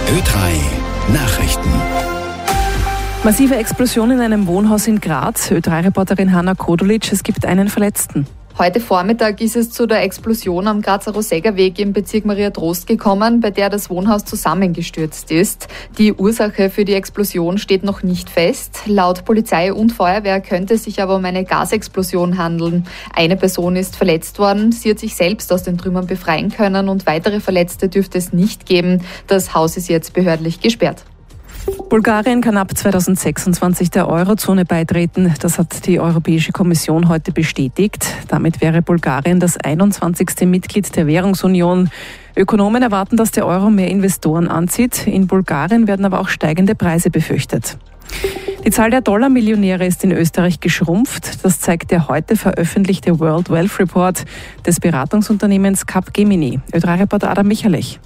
Ö3 Nachrichten. Massive Explosion in einem Wohnhaus in Graz. Ö3-Reporterin Hanna Kodulic, es gibt einen Verletzten. Heute Vormittag ist es zu der Explosion am Grazer Rosägerweg im Bezirk Maria Trost gekommen, bei der das Wohnhaus zusammengestürzt ist. Die Ursache für die Explosion steht noch nicht fest. Laut Polizei und Feuerwehr könnte es sich aber um eine Gasexplosion handeln. Eine Person ist verletzt worden. Sie hat sich selbst aus den Trümmern befreien können und weitere Verletzte dürfte es nicht geben. Das Haus ist jetzt behördlich gesperrt. Bulgarien kann ab 2026 der Eurozone beitreten. Das hat die Europäische Kommission heute bestätigt. Damit wäre Bulgarien das 21. Mitglied der Währungsunion. Ökonomen erwarten, dass der Euro mehr Investoren anzieht. In Bulgarien werden aber auch steigende Preise befürchtet. Die Zahl der Dollarmillionäre ist in Österreich geschrumpft. Das zeigt der heute veröffentlichte World Wealth Report des Beratungsunternehmens Capgemini. Ö3-Reporter Adam Michalech.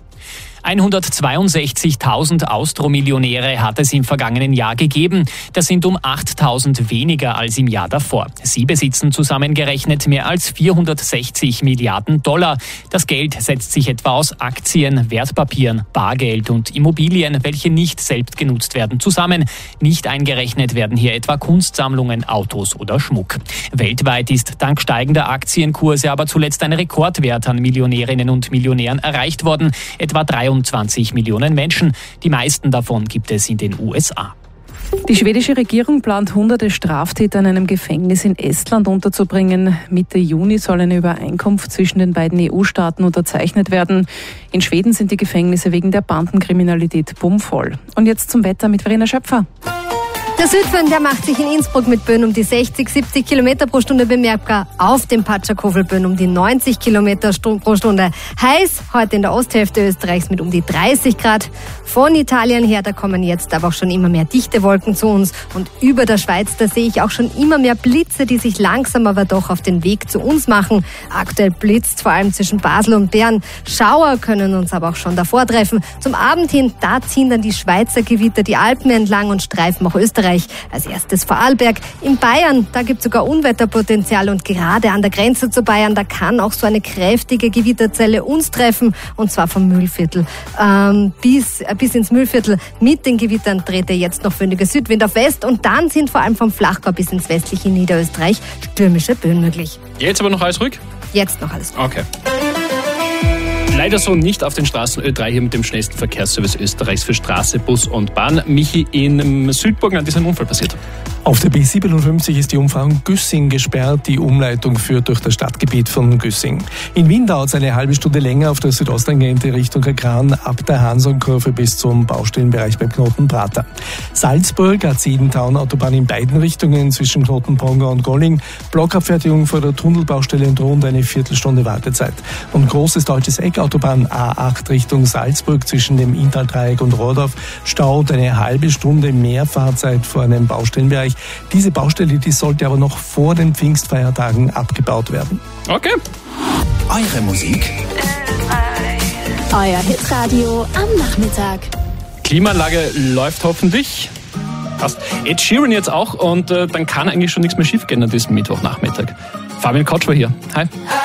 162.000 Austro-Millionäre hat es im vergangenen Jahr gegeben. Das sind um 8.000 weniger als im Jahr davor. Sie besitzen zusammengerechnet mehr als 460 Milliarden Dollar. Das Geld setzt sich etwa aus Aktien, Wertpapieren, Bargeld und Immobilien, welche nicht selbst genutzt werden, zusammen. Nicht eingerechnet werden hier etwa Kunstsammlungen, Autos oder Schmuck. Weltweit ist dank steigender Aktienkurse aber zuletzt ein Rekordwert an Millionärinnen und Millionären erreicht worden. Etwa 23 Millionen Menschen. Die meisten davon gibt es in den USA. Die schwedische Regierung plant, hunderte Straftäter in einem Gefängnis in Estland unterzubringen. Mitte Juni soll eine Übereinkunft zwischen den beiden EU-Staaten unterzeichnet werden. In Schweden sind die Gefängnisse wegen der Bandenkriminalität bummvoll. Und jetzt zum Wetter mit Verena Schöpfer. Der Südwind, der macht sich in Innsbruck mit Böen um die 60, 70 Kilometer pro Stunde bemerkbar. Auf dem Patscherkofelböen um die 90 Kilometer pro Stunde. Heiß heute in der Osthälfte Österreichs mit um die 30 Grad. Von Italien her, da kommen jetzt aber auch schon immer mehr dichte Wolken zu uns. Und über der Schweiz, da sehe ich auch schon immer mehr Blitze, die sich langsam aber doch auf den Weg zu uns machen. Aktuell blitzt vor allem zwischen Basel und Bern. Schauer können uns aber auch schon davor treffen. Zum Abend hin, da ziehen dann die Schweizer Gewitter die Alpen entlang und streifen auch Österreich. Als erstes Vorarlberg. In Bayern, da gibt es sogar Unwetterpotenzial und gerade an der Grenze zu Bayern, da kann auch so eine kräftige Gewitterzelle uns treffen und zwar vom Mühlviertel bis ins Mühlviertel. Mit den Gewittern dreht er jetzt noch föhniger Südwind auf West und dann sind vor allem vom Flachgau bis ins westliche Niederösterreich stürmische Böen möglich. Jetzt aber noch alles ruhig? Jetzt noch alles ruhig. Okay. Leider so nicht auf den Straßen Ö3 hier mit dem schnellsten Verkehrsservice Österreichs für Straße, Bus und Bahn. Michi, in Südburgenland ist ein Unfall passiert. Auf der B57 ist die Umfahrung Güssing gesperrt. Die Umleitung führt durch das Stadtgebiet von Güssing. In Wien dauert es eine halbe Stunde länger auf der Südosttangente Richtung Kagran ab der Hansonkurve bis zum Baustellenbereich beim Knoten Prater. Salzburg, A7-Town-Autobahn in beiden Richtungen zwischen Knoten Ponga und Golling. Blockabfertigung vor der Tunnelbaustelle und rund eine Viertelstunde Wartezeit. Und großes deutsches Eck, Autobahn A8 Richtung Salzburg zwischen dem Inntal-Dreieck und Rohrdorf. Stau und eine halbe Stunde mehr Fahrzeit vor einem Baustellenbereich. Diese Baustelle, die sollte aber noch vor den Pfingstfeiertagen abgebaut werden. Okay. Eure Musik. Euer Hitradio am Nachmittag. Klimaanlage läuft hoffentlich. Passt. Ed Sheeran jetzt auch und dann kann eigentlich schon nichts mehr schief gehen an diesem Mittwochnachmittag. Fabian Kotsch war hier. Hi.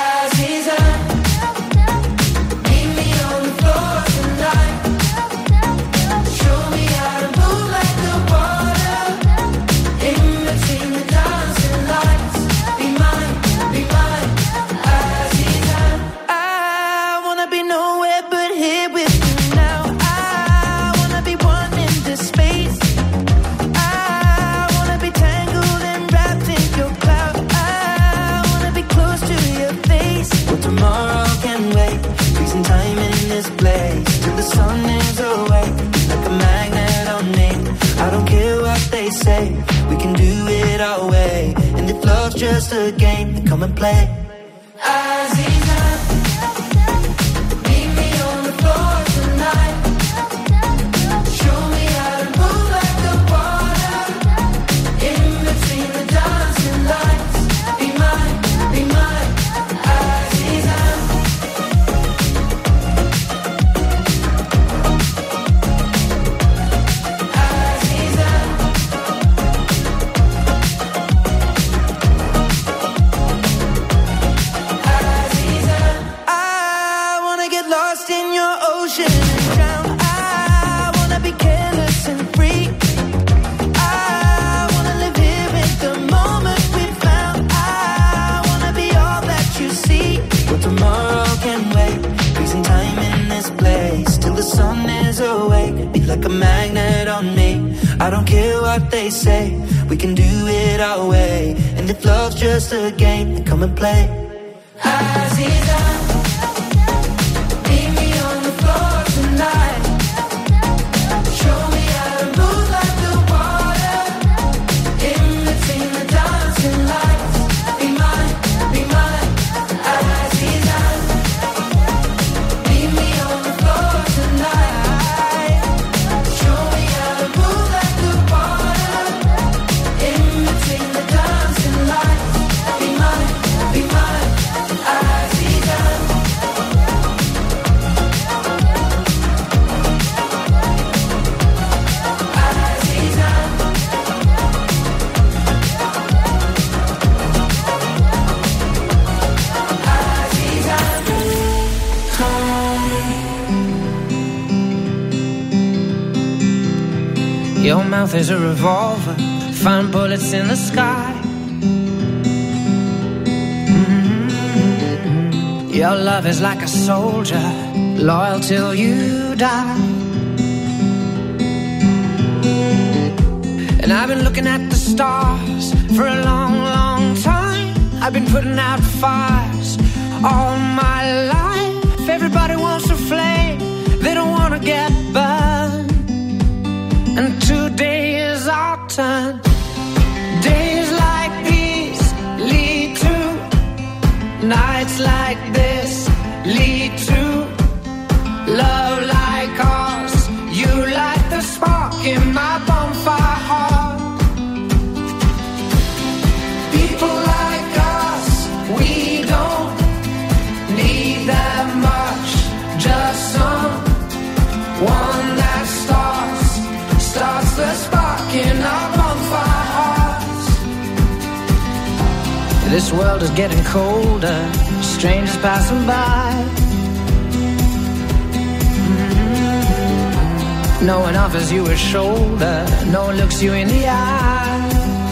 We can do it our way, and if love's just a game, then come and play. nights till the sun is awake. Be like a magnet on me. I don't care what they say. We can do it our way. And if love's just a game, then come and play. Aziza, meet me on the floor tonight. Show me how to move like the water. In between the dancing lights. Be mine, Aziza. Meet me on the floor tonight. Show me how to move like the water. In between the dancing lights. Be mine, Aziza. Your mouth is a revolver, find bullets in the sky. Your love is like a soldier, loyal till you die. And I've been looking at the stars for a long, long time. I've been putting out fires all my life. Everybody wants a flame, they don't want to get burned. And today is our turn. Days like these lead to nights like this, lead to love like ours. You light the spark in my bonfire heart. People like us, we don't need that much. Just someone that starts the spark in our bonfire hearts. This world is getting colder, strangers passing by. No one offers you a shoulder, no one looks you in the eye.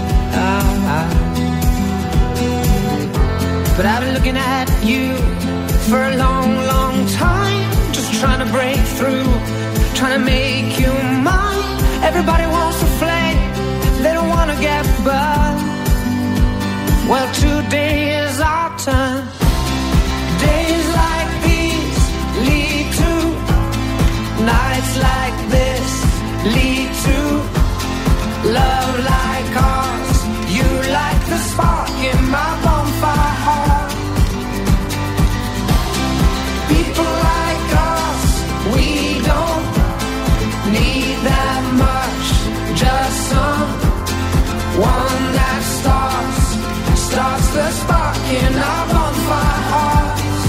But I've been looking at you for a long, long time, just trying to break through, trying to make you mine. Everybody wants to flame, they don't want to get burned. Well, today is our turn. Days like these lead to nights like this, lead to love like ours. You light the spark in my bonfire heart. People like us, we don't need that much. Just someone that starts the spark in our bonfire hearts.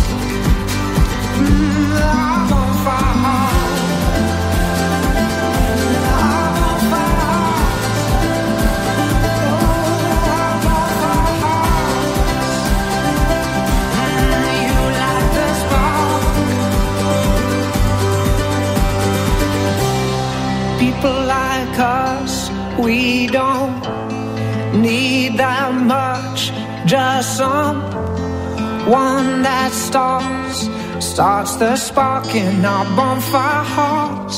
Our bonfire hearts. Our bonfire hearts. Our bonfire hearts. You light the spark. People like us, we don't need that much. Just someone that starts the spark in our bonfire hearts.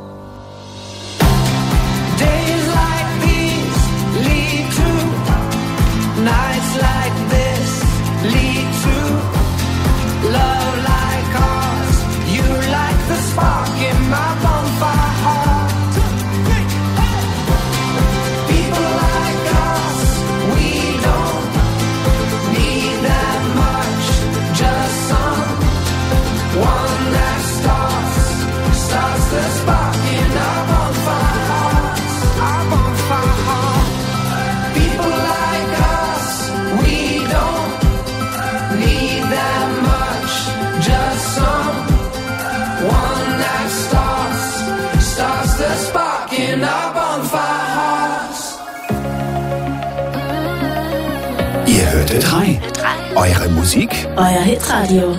Days like these lead to nights like this, lead to love like ours. You light the spark in my bonfire heart. People like us, we don't need that much. Just someone that starts the spark in our bonfire hearts. Our bonfire heart. People like us, we don't need that much. Just someone that starts the spark in our bonfire hearts. Ihr hörtet Hi. Eure Musik, Euer Hitradio.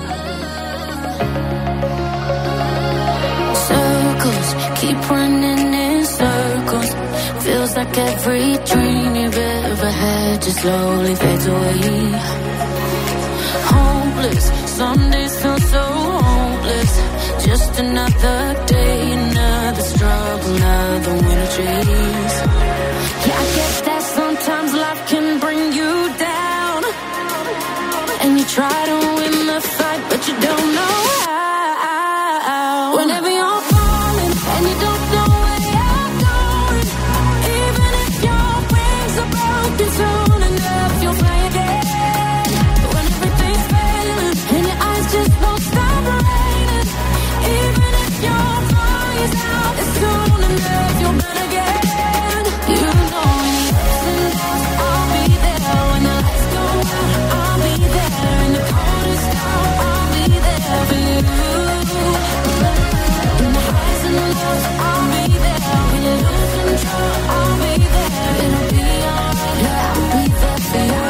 Circles keep running in circles. Feels like every dream you've ever had just slowly fades away. Hopeless, some days feel so hopeless. just another day, another struggle, another winter chase. Yeah, I get that sometimes life can bring you down, and you try to win the fight, but you don't know how. Whenever you're falling and you don't know where you're going, even if your wings are broken, soon enough you'll fly again. When everything's failing and your eyes just won't stop raining, even if your fire's out, it's soon enough you'll burn again. You know when the ups and downs, I'll be there. When the lights go out, I'll be there. In the coldest hour, I'll be there for you. In the highs and lows, I'll be there. When you lose control, I'll be there. It'll be alright, yeah, I'll be there for you.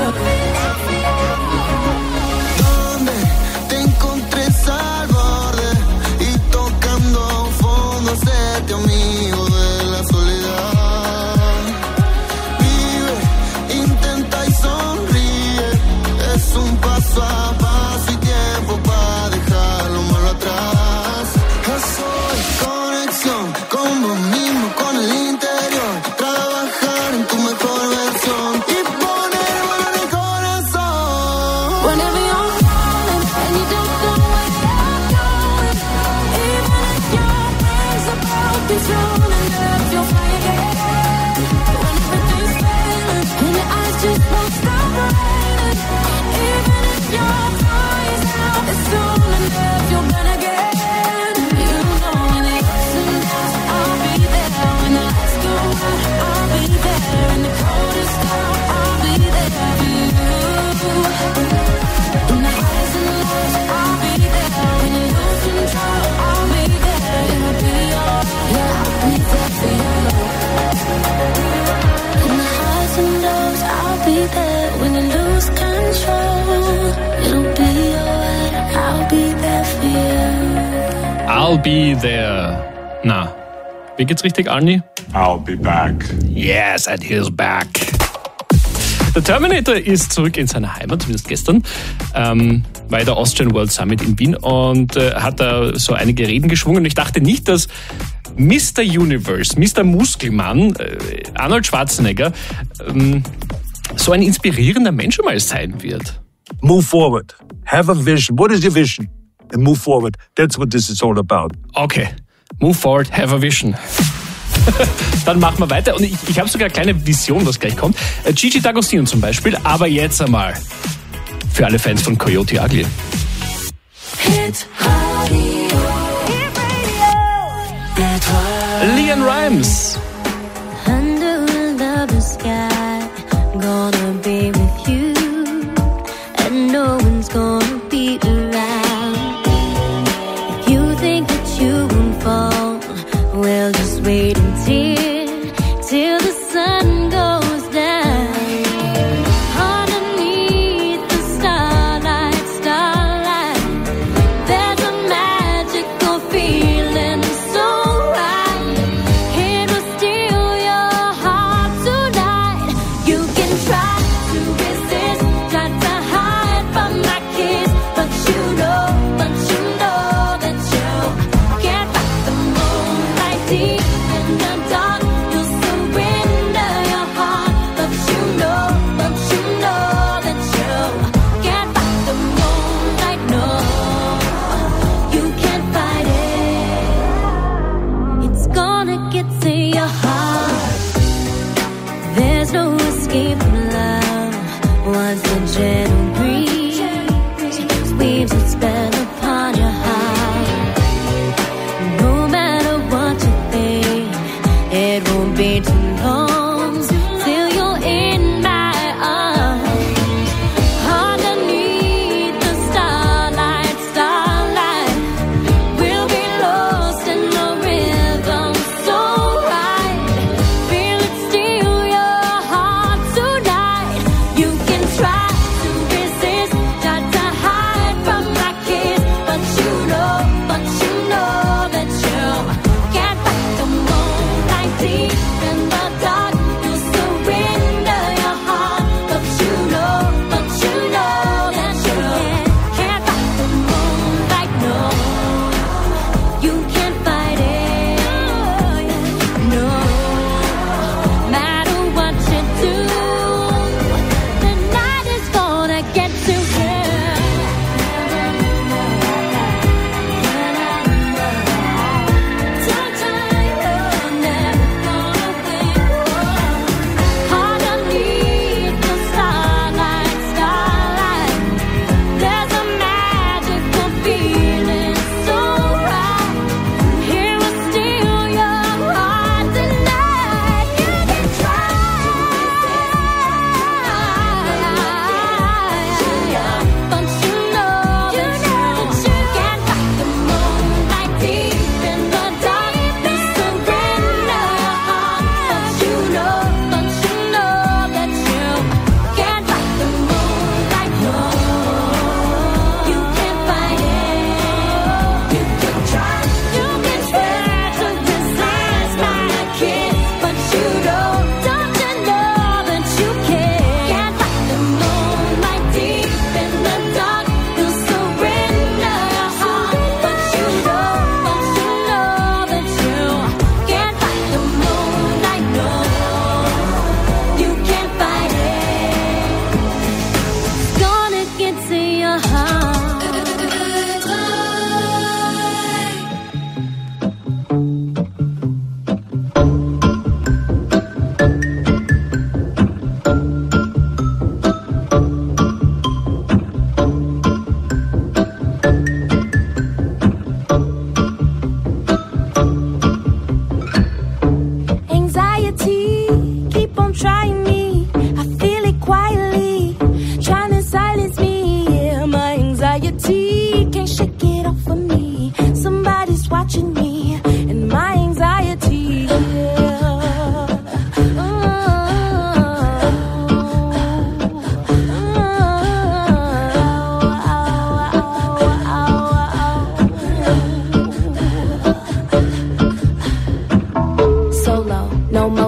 Donde te encontré al borde y tocando a un fondo, sete amigo de la soledad. Vive, intenta y sonríe, es un paso a paso y tiempo para dejar lo malo atrás. Soy conexión con vos mismo, con el interior, trabajar en tu mejor versión y poner mano en el corazón. Whenever you're falling and you don't know where you're going, even if your wings are broken, soon enough you'll fly again. When everything's failing and your eyes just won't stop raining, even if your fire's out, it's soon enough you'll burn again. You know when the ups and downs, I'll be there. When the lights go out, I'll be there. In the coldest hour, I'll be there for you. In the highs and lows, I'll be there. When you lose control, I'll be there. It'll be alright, yeah, I'll be there for you. In the highs and lows, I'll be there. When you lose control, it'll be alright, I'll be there for you. I'll be there. Na, wie geht's richtig, Arni? I'll be back. Yes, and he's back. Der Terminator ist zurück in seine Heimat, zumindest gestern, war der Austrian World Summit in Wien und hat da so einige Reden geschwungen. Und ich dachte nicht, dass Mr. Universe, Mr. Muskelmann, Arnold Schwarzenegger, so ein inspirierender Mensch mal sein wird. Move forward. Have a vision. What is your vision? And move forward. That's what this is all about. Okay. Move forward, have a vision. Dann machen wir weiter. Und ich habe sogar eine kleine Vision, was gleich kommt. Gigi D'Agostino zum Beispiel. Aber jetzt einmal für alle Fans von Coyote Ugly. Hit Radio. Leanne Rimes. Under the sky, gonna be with you, and no one's gonna be around. If you think that you won't fall, well, just wait till the sun goes down. Underneath the starlight, there's a magical feeling so right. It will steal your heart tonight. You can try to resist, try to hide from my kiss, but you know that you can't fight the moonlight deep in the dark. You'll surrender your heart, but you know that you can't fight the moonlight. No, you can't fight it. It's gonna get to your heart. There's no escape from love. Once the gentle breeze weaves its spell upon your heart. No matter what you think, it won't be too long till you're in my arms. Underneath the starlight, we'll be lost in the rhythm so right. Feel it steal your heart tonight.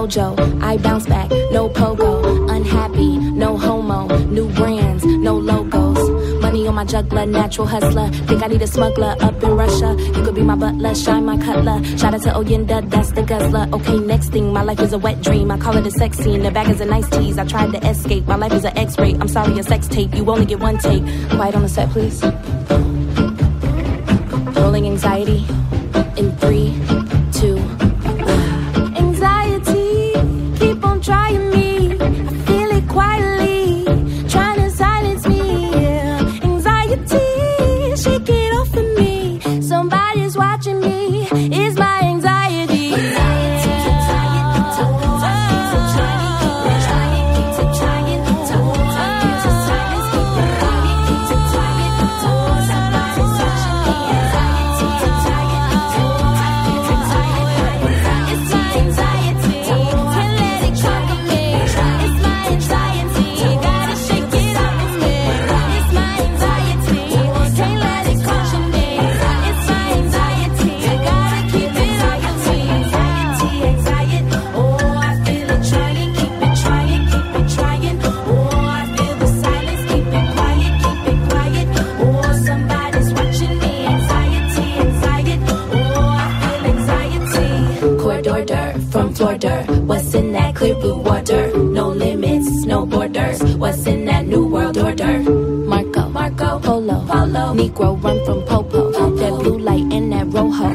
JoJo, I bounce back, no pogo. Unhappy, no homo. New brands, no logos. Money on my juggler, natural hustler. Think I need a smuggler up in Russia. You could be my butler, shine my cutler. Shout out to Oyenda, that's the guzzler. Okay, next thing, my life is a wet dream. I call it a sex scene, the bag is a nice tease. I tried to escape, my life is an X-ray. I'm sorry, a sex tape, you only get one take. Quiet on the set, please. Rolling anxiety in 3, 2, 1. Anxiety, keep on trying me. I feel it quietly, trying to silence me. Yeah. Anxiety, shake it off of me. Somebody's watching me. It's my anxiety. What's in that clear blue water? No limits, no borders. What's in that new world order? Marco, Polo, Negro run from Popo. That blue light and that rojo.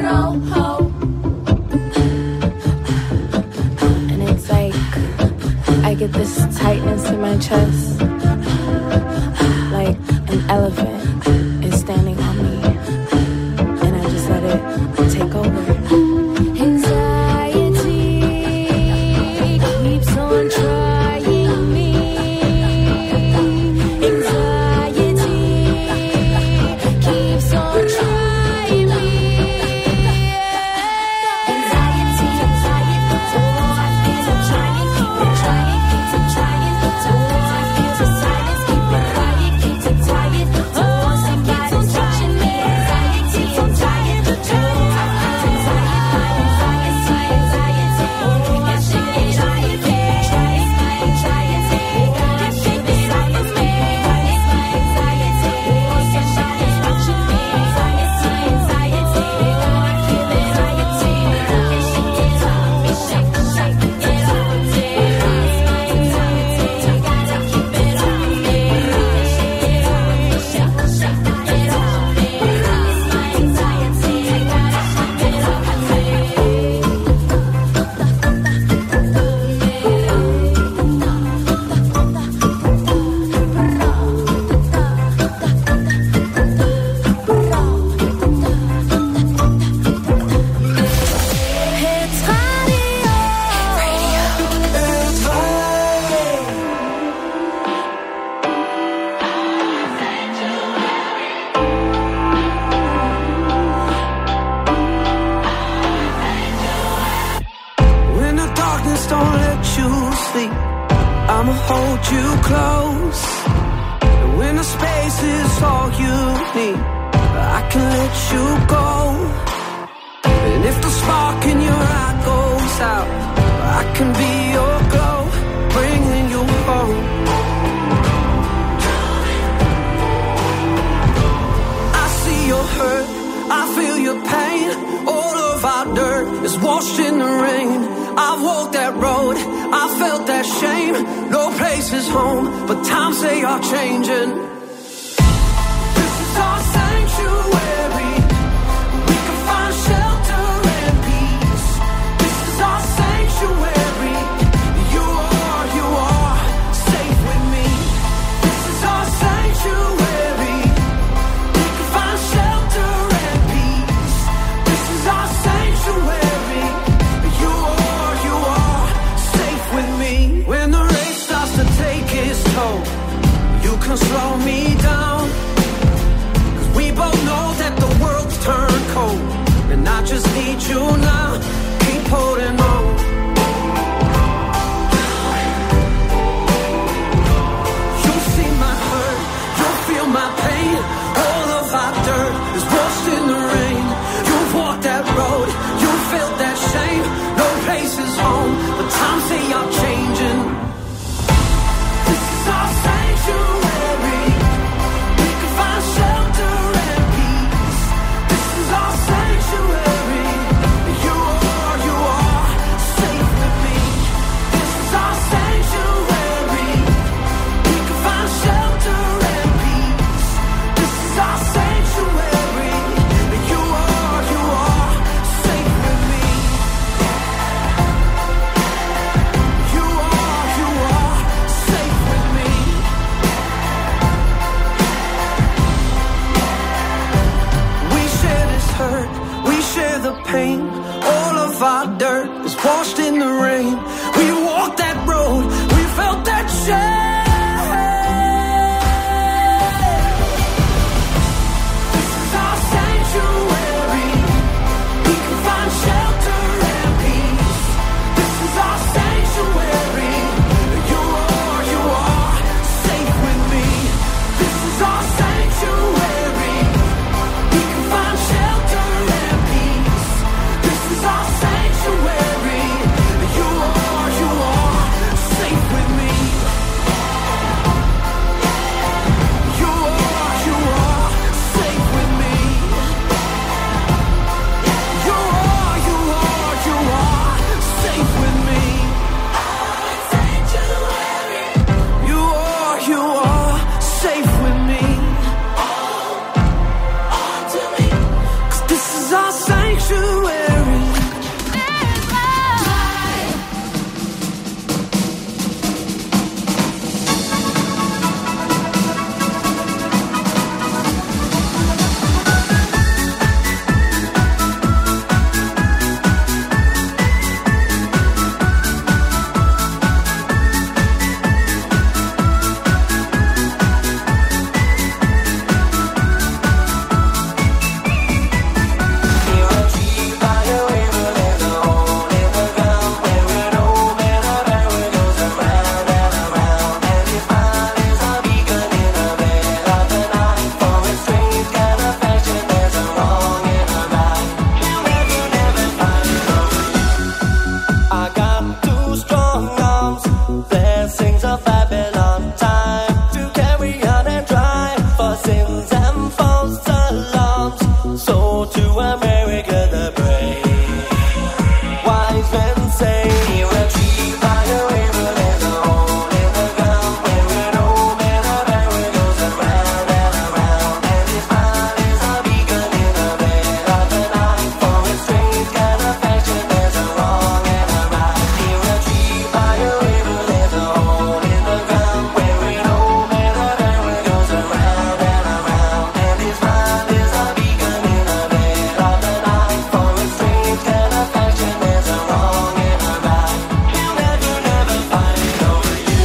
And it's like I get this tightness in my chest, like an elephant is standing on me, and I just let it take over. I'ma hold you close. When the space is all you need, I can let you go. And if the spark in your eye goes out, I can be your glow, bringing you home. I see your hurt, I feel your pain. All of our dirt is washed in the rain. I've walked that road, I felt that shame. No place is home, but times they are changing. This is our sanctuary. We can find shelter and peace. This is our sanctuary. You are safe with me. This is our sanctuary. We can find shelter and peace. This is our sanctuary. You are safe with me. When the rain starts to take its toll, you can slow me down. 'Cause we both know that the world's turned cold, and I just need you now. Keep holding on. You'll see my hurt, you'll feel my pain. All of our dirt is washed in the rain. You've walked that road, you felt that shame. No place is home, but time's of our dirt is washed in the rain. We walked that road, we felt that shame. This is our sanctuary. We can find shelter and peace. This is our sanctuary. You are safe with me. This is our sanctuary. We can find shelter and peace. This is our sanctuary. You are safe with me. You are safe with me. You are safe with me. Sanctuary. You are safe with me. To me. 'Cause this is our sanctuary. I got two strong arms, blessings of Babylon, time to carry on and drive for sins and false alarms. So to America the brave, wise men say, a tree by a river, there's a hole in the ground where an old man of error goes around and around, and his mind is a beacon in the bed of the night. For a strange kind of fashion, there's a wrong and a right. Near a tree by a river, there's a hole in the ground where an old man of error goes around and around, and his mind is a beacon in the bed of the night. For a strange kind of fashion, there's a wrong and a right. He'll never find it over you.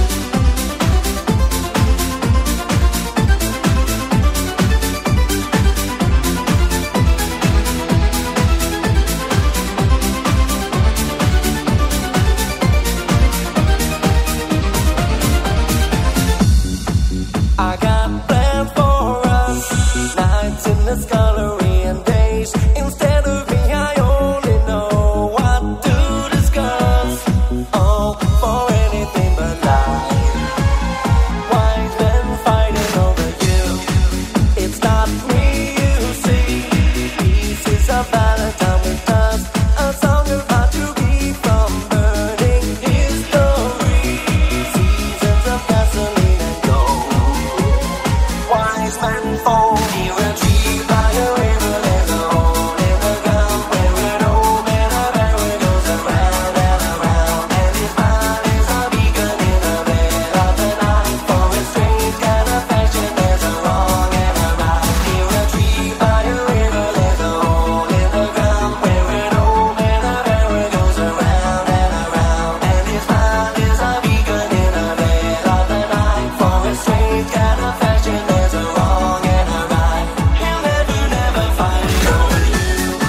I got plans for us, nights in the scullery and days. Instead of me, I only know what to discuss. Oh, for anything but life. Wise men fighting over you. It's not me, you see. Pieces of Valentine with dust. A song of how to keep from burning history. Seasons of gasoline and gold. Wise men fall near a tree by a river. There's a hole in the ground where an old man of error goes around and around, and his mind is a beacon in the bed of the night. For a strange kind of fashion, there's a wrong and a right. Near a tree by a river, there's a hole in the ground where an old man of error goes around and around, and his mind is a beacon in the bed of the night. For a strange kind of fashion, there's a wrong and a right. He'll never find it over you.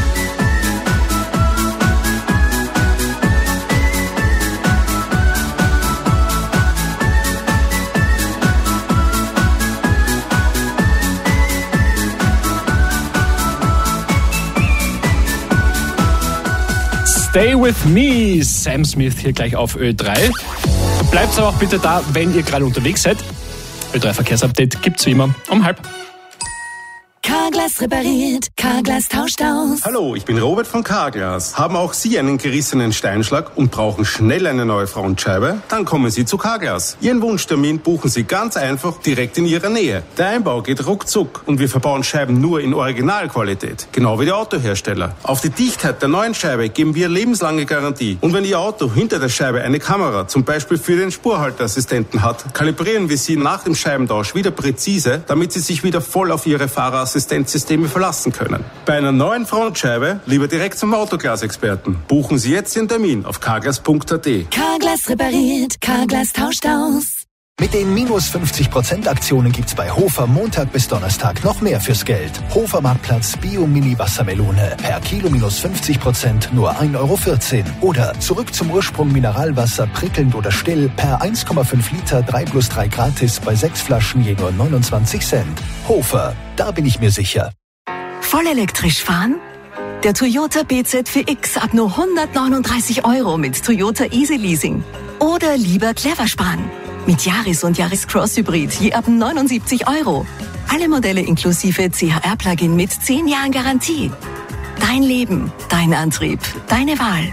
Stay with me, Sam Smith hier gleich auf Ö3. Bleibt aber auch bitte da, wenn ihr gerade unterwegs seid. Ö3 Verkehrsupdate gibt's wie immer um 12:30. Carglass repariert, Carglass tauscht aus. Hallo, ich bin Robert von Carglass. Haben auch Sie einen gerissenen Steinschlag und brauchen schnell eine neue Frontscheibe? Dann kommen Sie zu Carglass. Ihren Wunschtermin buchen Sie ganz einfach direkt in Ihrer Nähe. Der Einbau geht ruckzuck und wir verbauen Scheiben nur in Originalqualität. Genau wie die Autohersteller. Auf die Dichtheit der neuen Scheibe geben wir lebenslange Garantie. Und wenn Ihr Auto hinter der Scheibe eine Kamera, zum Beispiel für den Spurhalteassistenten hat, kalibrieren wir Sie nach dem Scheibentausch wieder präzise, damit Sie sich wieder voll auf Ihre Fahrerassistenzsysteme Systeme verlassen können. Bei einer neuen Frontscheibe lieber direkt zum Autoglas-Experten. Buchen Sie jetzt Ihren Termin auf carglass.at. Carglass repariert, Carglass tauscht aus. Mit den minus 50% Aktionen gibt's bei Hofer Montag bis Donnerstag noch mehr fürs Geld. Hofer Marktplatz Bio Mini Wassermelone. Per Kilo minus 50% nur 1,14 €. Oder zurück zum Ursprung Mineralwasser prickelnd oder still. Per 1,5 Liter 3+3 gratis bei 6 Flaschen je nur 29 Cent. Hofer, da bin ich mir sicher. Voll elektrisch fahren? Der Toyota BZ4X ab nur 139 € mit Toyota Easy Leasing. Oder lieber clever sparen. Mit Yaris und Yaris Cross Hybrid je ab 79 €. Alle Modelle inklusive CHR-Plugin mit 10 Jahren Garantie. Dein Leben, dein Antrieb, deine Wahl.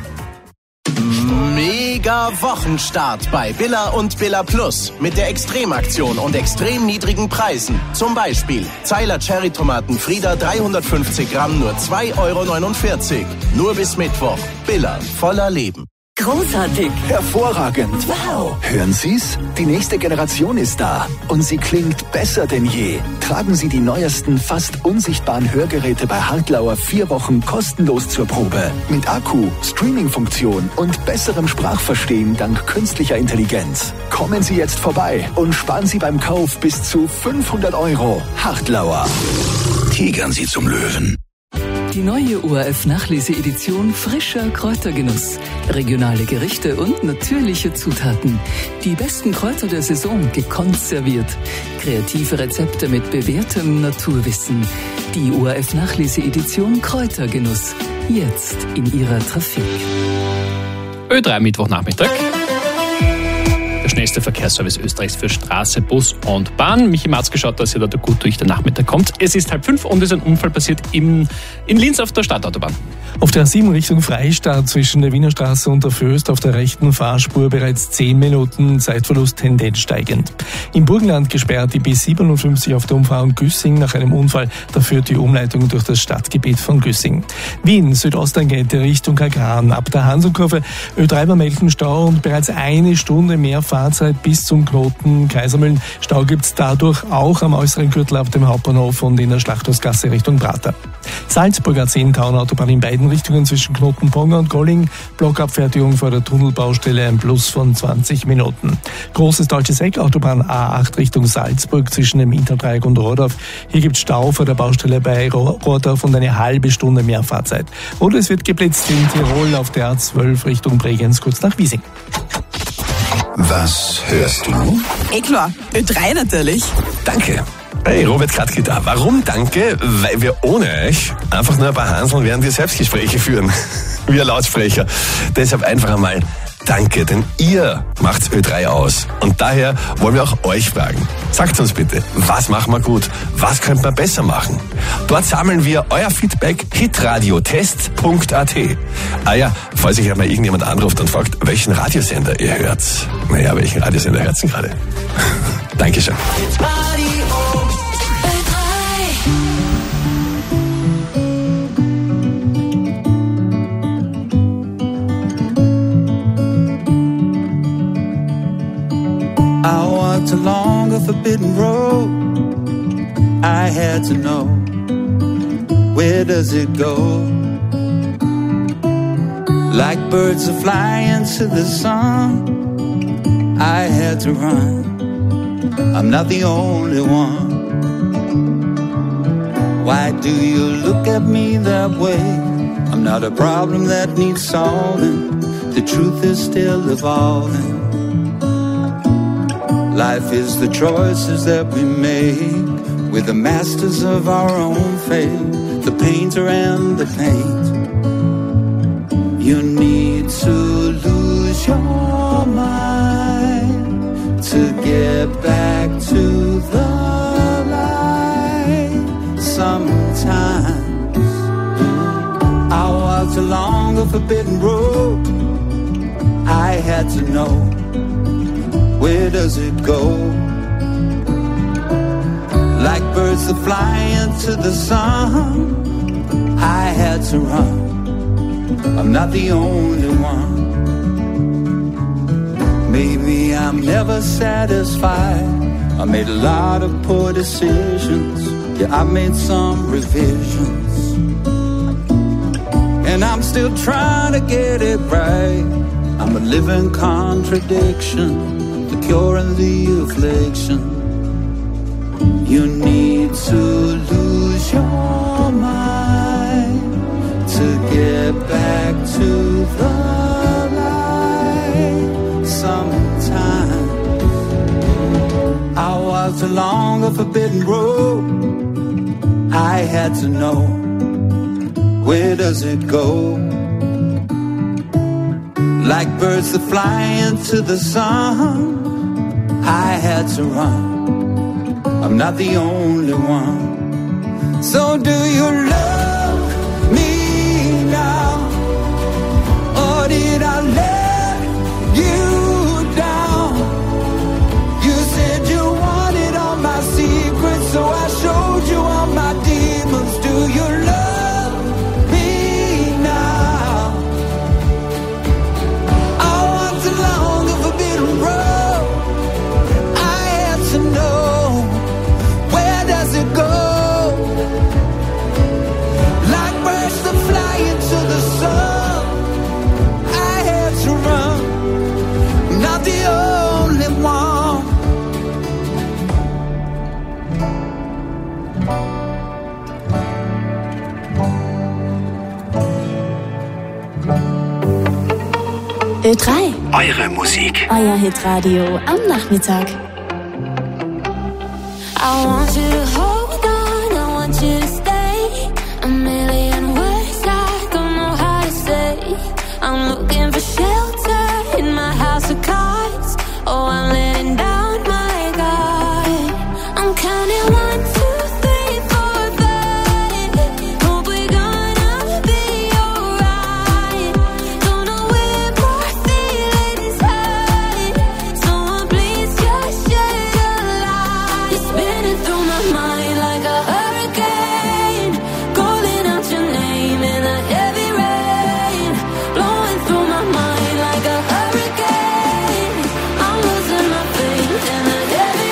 Mega Wochenstart bei Billa und Billa Plus mit der Extremaktion und extrem niedrigen Preisen. Zum Beispiel Zeiler Cherrytomaten Frieda 350 Gramm nur 2,49 €. Nur bis Mittwoch. Billa, voller Leben. Großartig. Hervorragend. Wow. Hören Sie's? Die nächste Generation ist da. Und sie klingt besser denn je. Tragen Sie die neuesten, fast unsichtbaren Hörgeräte bei Hartlauer 4 Wochen kostenlos zur Probe. Mit Akku, Streaming-Funktion und besserem Sprachverstehen dank künstlicher Intelligenz. Kommen Sie jetzt vorbei und sparen Sie beim Kauf bis zu 500 €. Hartlauer. Tigern Sie zum Löwen. Die neue ORF-Nachlese-Edition Frischer Kräutergenuss. Regionale Gerichte und natürliche Zutaten. Die besten Kräuter der Saison gekonnt serviert. Kreative Rezepte mit bewährtem Naturwissen. Die ORF-Nachlese-Edition Kräutergenuss. Jetzt in Ihrer Trafik. Ö3 Mittwochnachmittag. Der schnellste Verkehrsservice Österreichs für Straße, Bus und Bahn. Michi Matzke schaut, dass ihr da gut durch den Nachmittag kommt. Es ist 4:30 und es ist ein Unfall passiert in Linz auf der Stadtautobahn. Auf der A7 Richtung Freistadt zwischen der Wiener Straße und der Föst auf der rechten Fahrspur bereits 10 Minuten Zeitverlust, Tendenz steigend. Im Burgenland gesperrt die B57 auf der Umfahrung Güssing nach einem Unfall. Da führt die Umleitung durch das Stadtgebiet von Güssing. Wien Südostangente Richtung Kagran ab der Hansonkurve. Ö3 melden Stau und bereits 1 Stunde mehr Fahrzeit bis zum Knoten Kaisermühlen. Stau gibt's dadurch auch am äußeren Gürtel ab dem Hauptbahnhof und in der Schlachthausgasse Richtung Prater. Salzburger 10 Autobahn in beiden Richtungen zwischen Knoten-Ponga und Golling. Blockabfertigung vor der Tunnelbaustelle, ein Plus von 20 Minuten. Großes deutsches Eck, Autobahn A8 Richtung Salzburg zwischen dem Interdreieck und Rohrdorf. Hier gibt's Stau vor der Baustelle bei Rohrdorf und eine halbe Stunde mehr Fahrzeit. Oder es wird geblitzt in Tirol auf der A12 Richtung Bregenz kurz nach Wiesing. Was hörst du? Klar, Ö3 natürlich. Danke. Hey, Robert Kratke da. Warum danke? Weil wir ohne euch einfach nur ein paar Hanseln während wir Selbstgespräche führen. Wir Lautsprecher. Deshalb einfach einmal danke, denn ihr macht's Ö3 aus. Und daher wollen wir auch euch fragen. Sagt uns bitte, was machen wir gut? Was könnte man besser machen? Dort sammeln wir euer Feedback hitradiotest.at. Ah ja, falls sich einmal irgendjemand anruft und fragt, welchen Radiosender ihr hört. Naja, welchen Radiosender hört ihr gerade? Dankeschön. I walked along a forbidden road. I had to know, where does it go? Like birds are flying to the sun, I had to run. I'm not the only one. Why do you look at me that way? I'm not a problem that needs solving. The truth is still evolving. Life is the choices that we make. We're the masters of our own fate. The painter and the paint. You need to lose your mind to get back to the light. Sometimes I walked along a forbidden road. I had to know, where does it go? Like birds that fly into the sun, I had to run. I'm not the only one. Maybe I'm never satisfied. I made a lot of poor decisions, Yeah, I made some revisions, and I'm still trying to get it right. I'm a living contradiction, the cure and the affliction. You need to lose your mind to get back to the light. Sometime I walked along a forbidden road. I had to know, where does it go? Like birds that fly into the sun, I had to run. I'm not the only one. So do you love me now, or did I let you down? You said you wanted all my secrets, so I showed you all my demons. Do you love me now? I walked along the forbidden road. I had to know, it go? Like birds that fly into the sun, I had to run. I'm not the only one. Ö3. Eure Musik. Euer Hitradio am Nachmittag. I want you to hold on, I want you to stay. A million words I don't know how to say. I'm looking for shelter in my house of cards. Oh, I'm letting down my guard. I'm counting 1, 2, 3, 4, 5. Hope we're gonna be alright. Don't know where my feelings hide. Someone please just shed a light. You're spinning through my mind like a hurricane, calling out your name in the heavy rain, blowing through my mind like a hurricane. I'm losing my faith in the heavy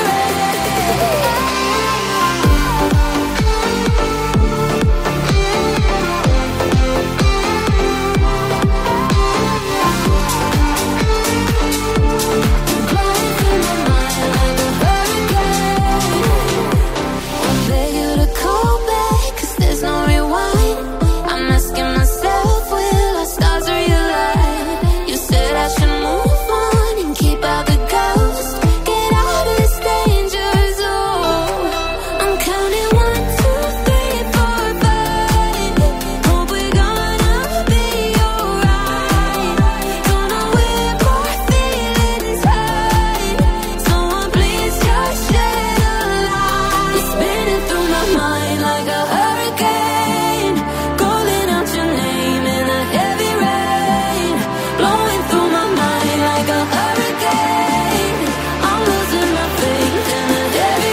beg you to call back, 'cause there's no rewind. I'm asking myself, will our stars realign? You said I should move on and keep out the ghosts, get out of this danger zone. I'm counting 1, 2, 3, 4, 5. Hope we're gonna be alright. Don't know where my feelings hide. Someone please just shed a light. You're spinning through my mind like a hurricane, calling out your name in the heavy rain, blowing through my mind like a hurricane. I'm losing my faith in the heavy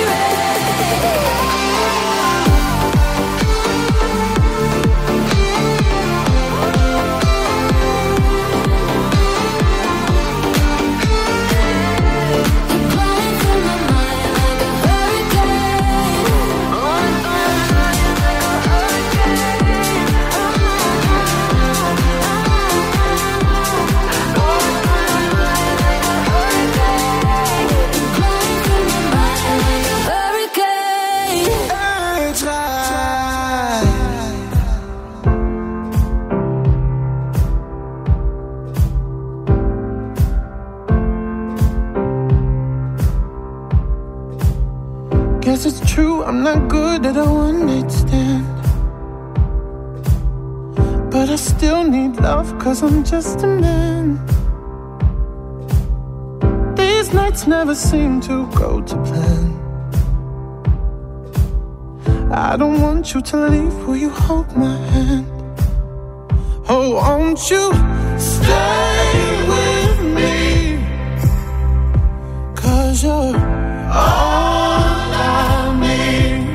Guess it's true, I'm not good at a one-night stand, but I still need love, 'cause I'm just a man. These nights never seem to go to plan. I don't want you to leave, will you hold my hand? Oh, won't you stay with me? 'Cause you're all I need.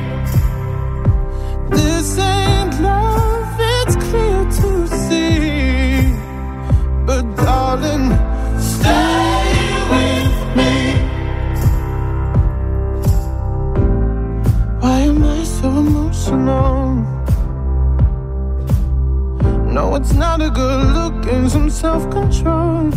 This ain't love, it's clear to see. But darling, stay with me. Why am I so and some self-control.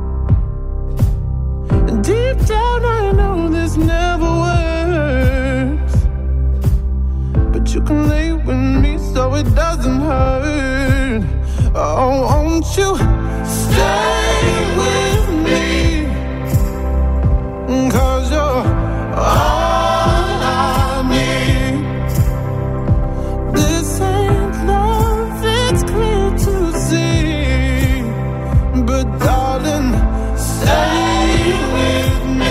Deep down I know this never works, but you can lay with me so it doesn't hurt. Oh, won't you stay with me? 'Cause you're all I need. This ain't love, it's clear to see, but darling, stay with me.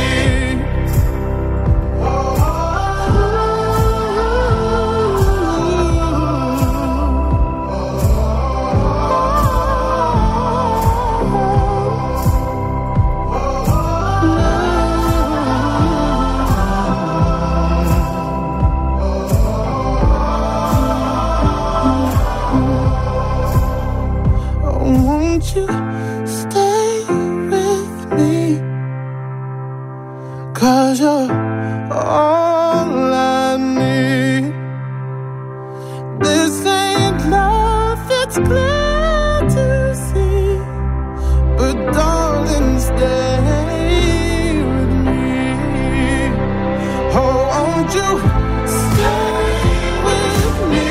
Won't you stay with me? 'Cause you're all I need. This ain't love, it's clear to see, but darling, stay with me. Oh, won't you stay with me?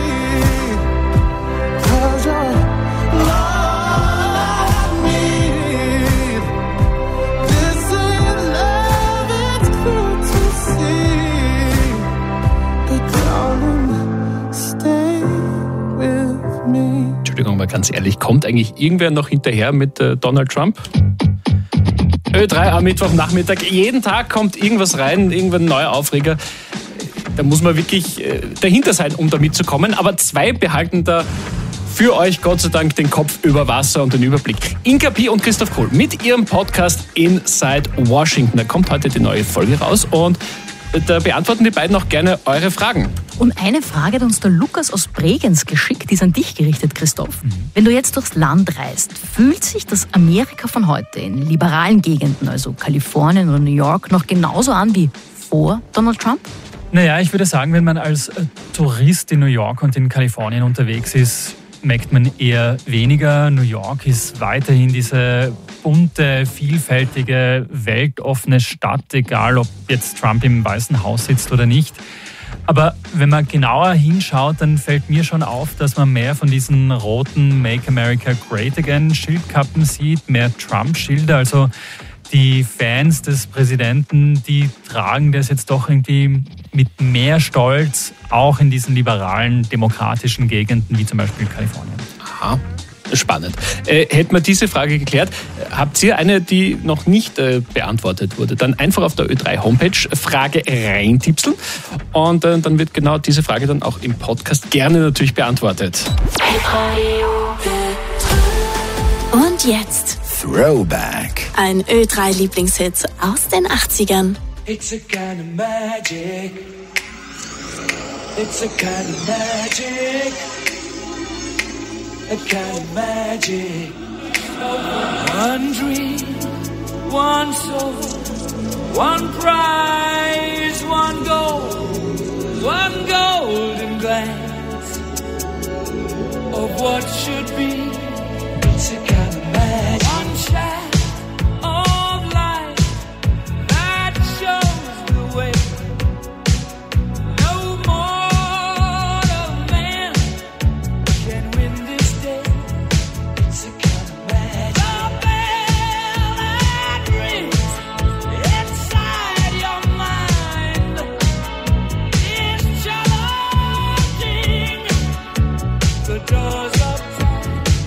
'Cause you're Entschuldigung, mal ganz ehrlich, kommt eigentlich irgendwer noch hinterher mit Donald Trump? Ö3 am Mittwochnachmittag, jeden Tag kommt irgendwas rein, irgendein neuer Aufreger. Da muss man wirklich dahinter sein, um da mitzukommen. Aber zwei behalten da für euch Gott sei Dank den Kopf über Wasser und den Überblick. Inka Pi und Christoph Kohl mit ihrem Podcast Inside Washington. Da kommt heute die neue Folge raus und da beantworten die beiden auch gerne eure Fragen. Und eine Frage hat uns der Lukas aus Bregenz geschickt, die ist an dich gerichtet, Christoph. Wenn du jetzt durchs Land reist, fühlt sich das Amerika von heute in liberalen Gegenden, also Kalifornien oder New York, noch genauso an wie vor Donald Trump? Naja, ich würde sagen, wenn man als Tourist in New York und in Kalifornien unterwegs ist, merkt man eher weniger. New York ist weiterhin diese bunte, vielfältige, weltoffene Stadt, egal ob jetzt Trump im Weißen Haus sitzt oder nicht. Aber wenn man genauer hinschaut, dann fällt mir schon auf, dass man mehr von diesen roten Make America Great Again Schildkappen sieht, mehr Trump-Schilder. Also die Fans des Präsidenten, die tragen das jetzt doch irgendwie mit mehr Stolz, auch in diesen liberalen, demokratischen Gegenden, wie zum Beispiel Kalifornien. Aha. Spannend. Hätten wir diese Frage geklärt, habt ihr eine, die noch nicht beantwortet wurde, dann einfach auf der Ö3-Homepage Frage reintipseln und dann wird genau diese Frage dann auch im Podcast gerne natürlich beantwortet. Und jetzt Throwback. ein Ö3-Lieblingshit aus den 80ern. It's a kind of magic. It's a kind of magic. A kind of magic. One dream, one soul, one prize, one golden glance of what should be. It's a kind of magic. One shot of light that shows the way. No mortal man can win this day. It's a kind of magic. The bell that rings inside your mind is charging the doors of time.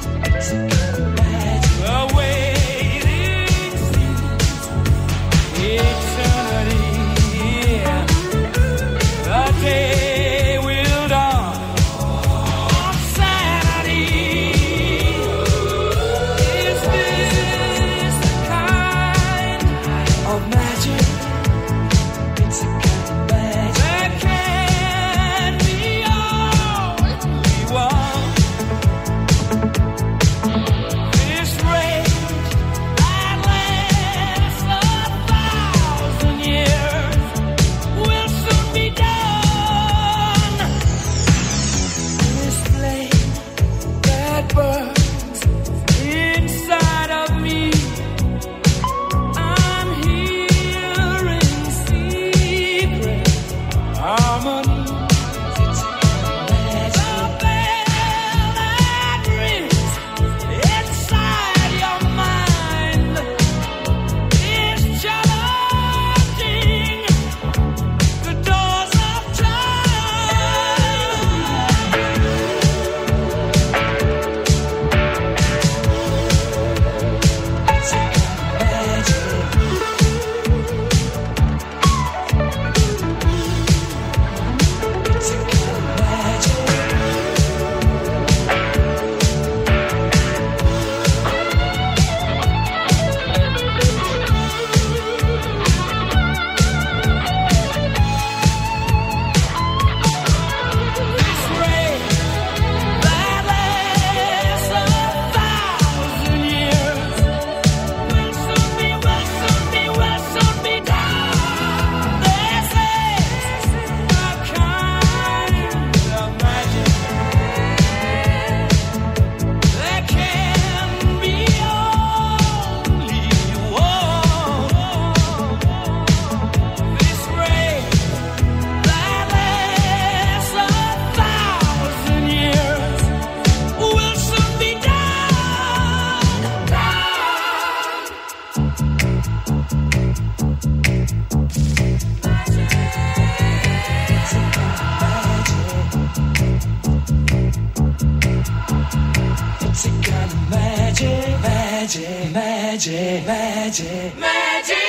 magic, magic, magic, magic.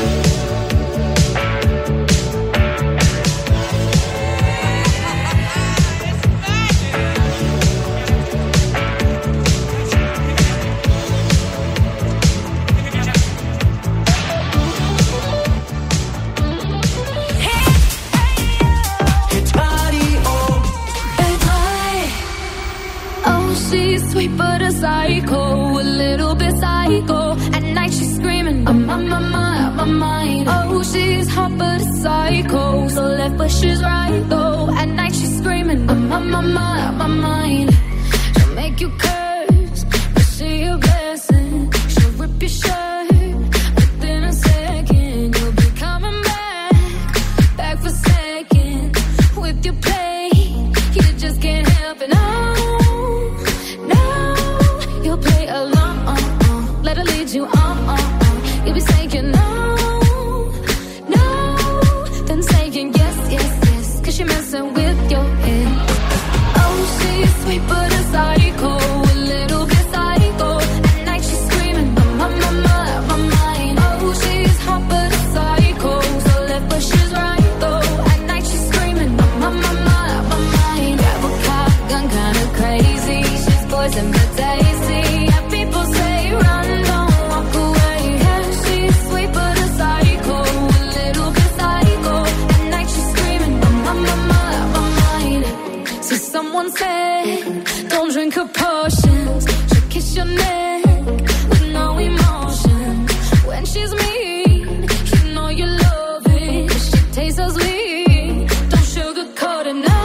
Sweet but a psycho, a little bit psycho. At night she's screaming, I'm on my mind. Oh, she's hot but a psycho, so left but she's right though. At night she's screaming, I'm on my mind. She'll make you curse, but see your blessing. She'll rip your shirt within a second. You'll be coming back for second. With your play, you just can't help it. You'll play along, let her lead you on. You'll be saying no, then saying yes, yes, yes, 'cause you're messing with your head. Oh, she's sweet but a psycho, a little bit psycho. At night she's screaming, my mind. Oh, she's hot but a psycho, so left but she's right though. At night she's screaming, my mind. Grab a cop gun, kinda crazy. She's poison but tasty. People say run, don't walk away. Yeah, she's sweet but a psycho, a little bit psycho. At night she's screaming, my mind. See, someone said, don't drink her potions. She'll kiss your neck with no emotion. When she's mean, you know you love it. She tastes so sweet, don't sugarcoat it, no.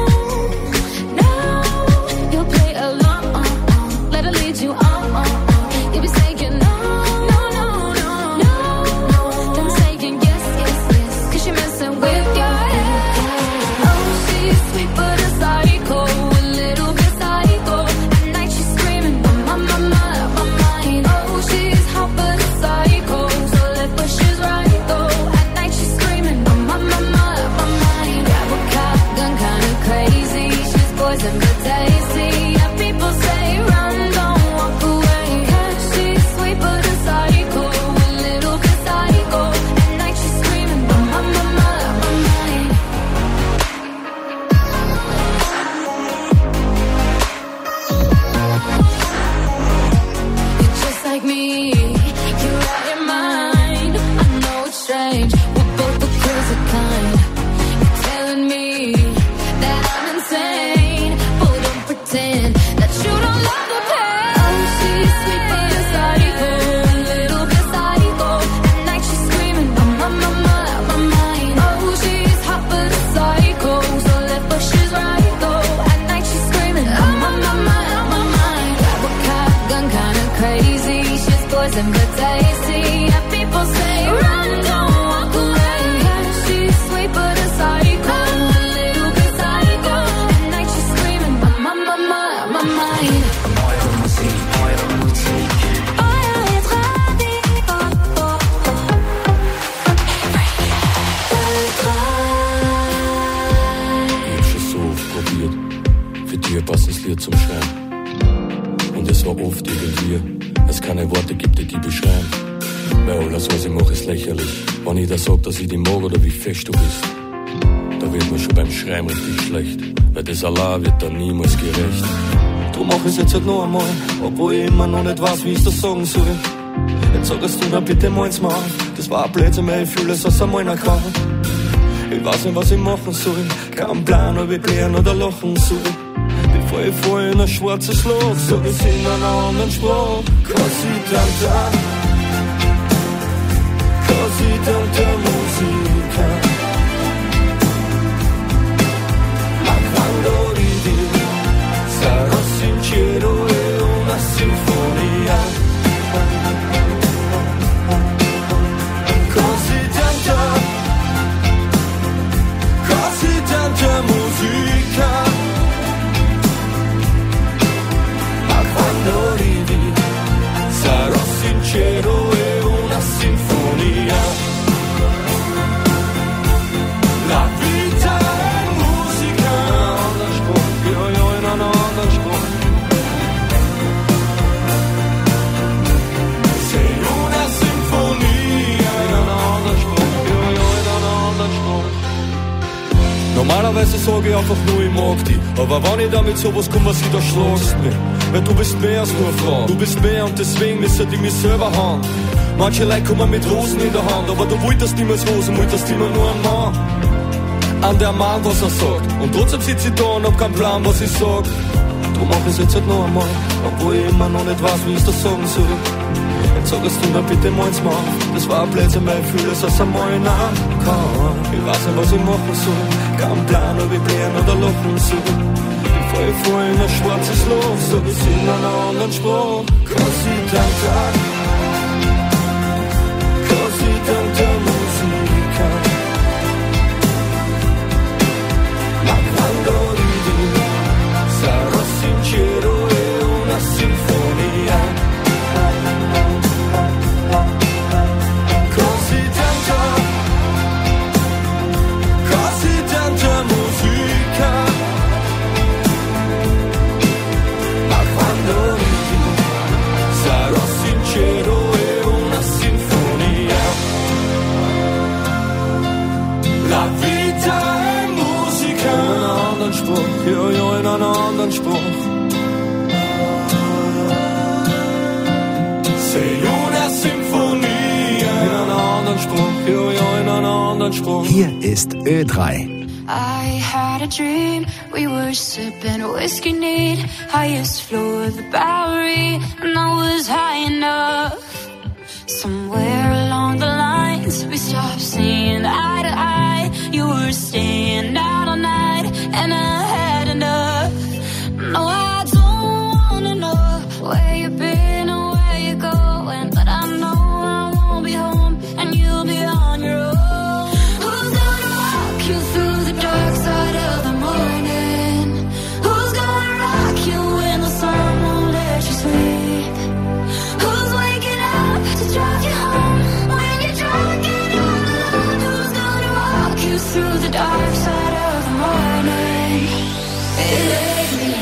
You'll play along, let her lead you on. You'll be saying no, then saying yes, yes, yes, 'cause you're messing with your head. Oh, she's sweet but a psycho, a little bit psycho. At night she's screaming, my mind. Oh, she's hot but a psycho, so left but she's right though. At night she's screaming, my mind. Grab a cop gun, kinda crazy. She's poison but tasty. Yeah, people say run, don't walk away. Yeah, she's sweet but a psycho, a little bit psycho. At night she's screaming, my mind. You're just like me, you're out your mind. I know it's strange, we're both the crazy kind. You're telling me that I'm insane, but don't pretend that you don't love the pain. Oh, she's sweet but a psycho, a little bit psycho. At night she's screaming, my mind. Oh, she's hot but a psycho, so left but she's right though. At night she's screaming, my mind. Grab a cop gun, kinda crazy. She's poison but tasty. Yeah, people say run, don't walk away. Yeah, she's sweet but a psycho, a little bit psycho. At night she's screaming, my mind. Für dich passt das Lied zum Schreiben. Und es war oft irgendwie, es keine Worte gibt, die beschreiben. Weil alles, was ich mache, ist lächerlich. Wenn ich da sag, dass ich dich mag oder wie fest du bist, da wird mir schon beim Schreiben richtig schlecht. Weil das allein wird dann niemals gerecht. Drum mach ich's jetzt halt noch einmal, obwohl ich immer noch nicht weiß, wie ich's da sagen soll. Jetzt sagst du dann bitte mal ins Maul. Das war ein Blödsinn, weil ich fühle es aus einmal kann. Ich weiß nicht, was ich machen soll. Kein Plan, ob ich blären oder lachen soll. Bevor ich vor in ein schwarzes Loch, sag ich's in einer anderen Sprache. Cause ich dank der Musica. Ma quando ridi, sarò sincero, è una sinfonia. Così tanta musica. Ma quando ridi, sarò sincero, è una sinfonia. Normalerweise sag ich einfach nur, ich mag dich. Aber wenn ich damit sowas komm, was ich da schlagst mich. Weil du bist mehr als nur eine Frau. Du bist mehr und deswegen müssen die mich selber haben. Manche Leute kommen mit Rosen in der Hand, aber du wolltest niemals Rosen, wolltest immer nur einen Mann. An der Mann, was er sagt. Und trotzdem sitze ich da und hab keinen Plan, was ich sag. Drum mach ich's jetzt halt noch einmal, obwohl ich immer noch nicht weiß, wie ich das sagen soll. Jetzt sag es du mir bitte mal ins Maul. Das war ein Blödsinn, weil ich fühle es aus einmal nein kann. Ich weiß nicht, was ich machen soll. Kein Plan, ob ich blären oder lachen soll. Ich fall voll in ein schwarzes Loch, sag ich in einer anderen Sprache. Cause ich dank der Musiker. Ma quando ridi sarò sincero, è una sinfonia. Così tanta musica. Ma quando ridi sarò sincero, è una sinfonia. La vita è musica. In einen anderen Spruch, ja, in einen anderen Spruch. Sei una sinfonia. In einen anderen Spruch, ja, in einen anderen Spruch. Hier ist Ö3. I had a dream, we were sipping whiskey neat, highest floor of the Bowery, and I was high enough. Somewhere along the lines, we stopped seeing eye to eye. You were staying out all night, and I had enough. No, I don't wanna know where you've been or where you're going, but I know I won't be home, and you'll be on your own. Who's gonna walk you through the dark side of the morning? Who's gonna rock you when the sun won't let you sleep? Who's waking up to drive you home when you're drunk and all alone? Who's gonna walk you through the dark side of the morning? It ain't me.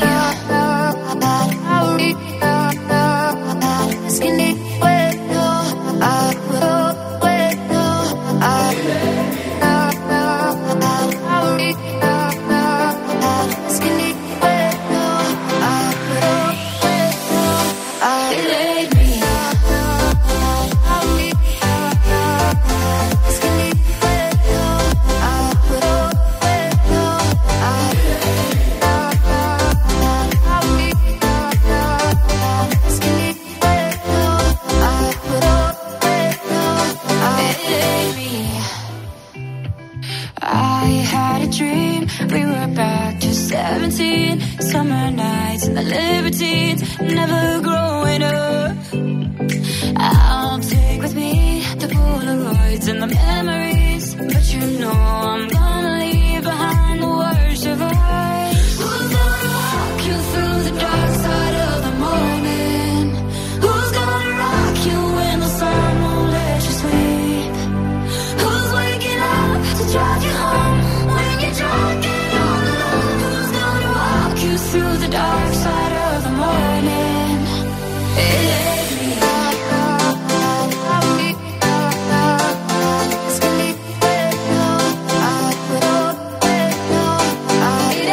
I had a dream, we were back to 17, summer nights and the libertines, never growing up. I'll take with me the Polaroids and the memories, but you know I'm gonna leave behind the worst of us. Who's gonna walk you through the dark side of the morning? Who's gonna rock you when the sun won't let you sleep? Who's waking up to drive you home when you're drunk and all alone? Who's gonna walk you through the dark side of the morning? It ain't me. It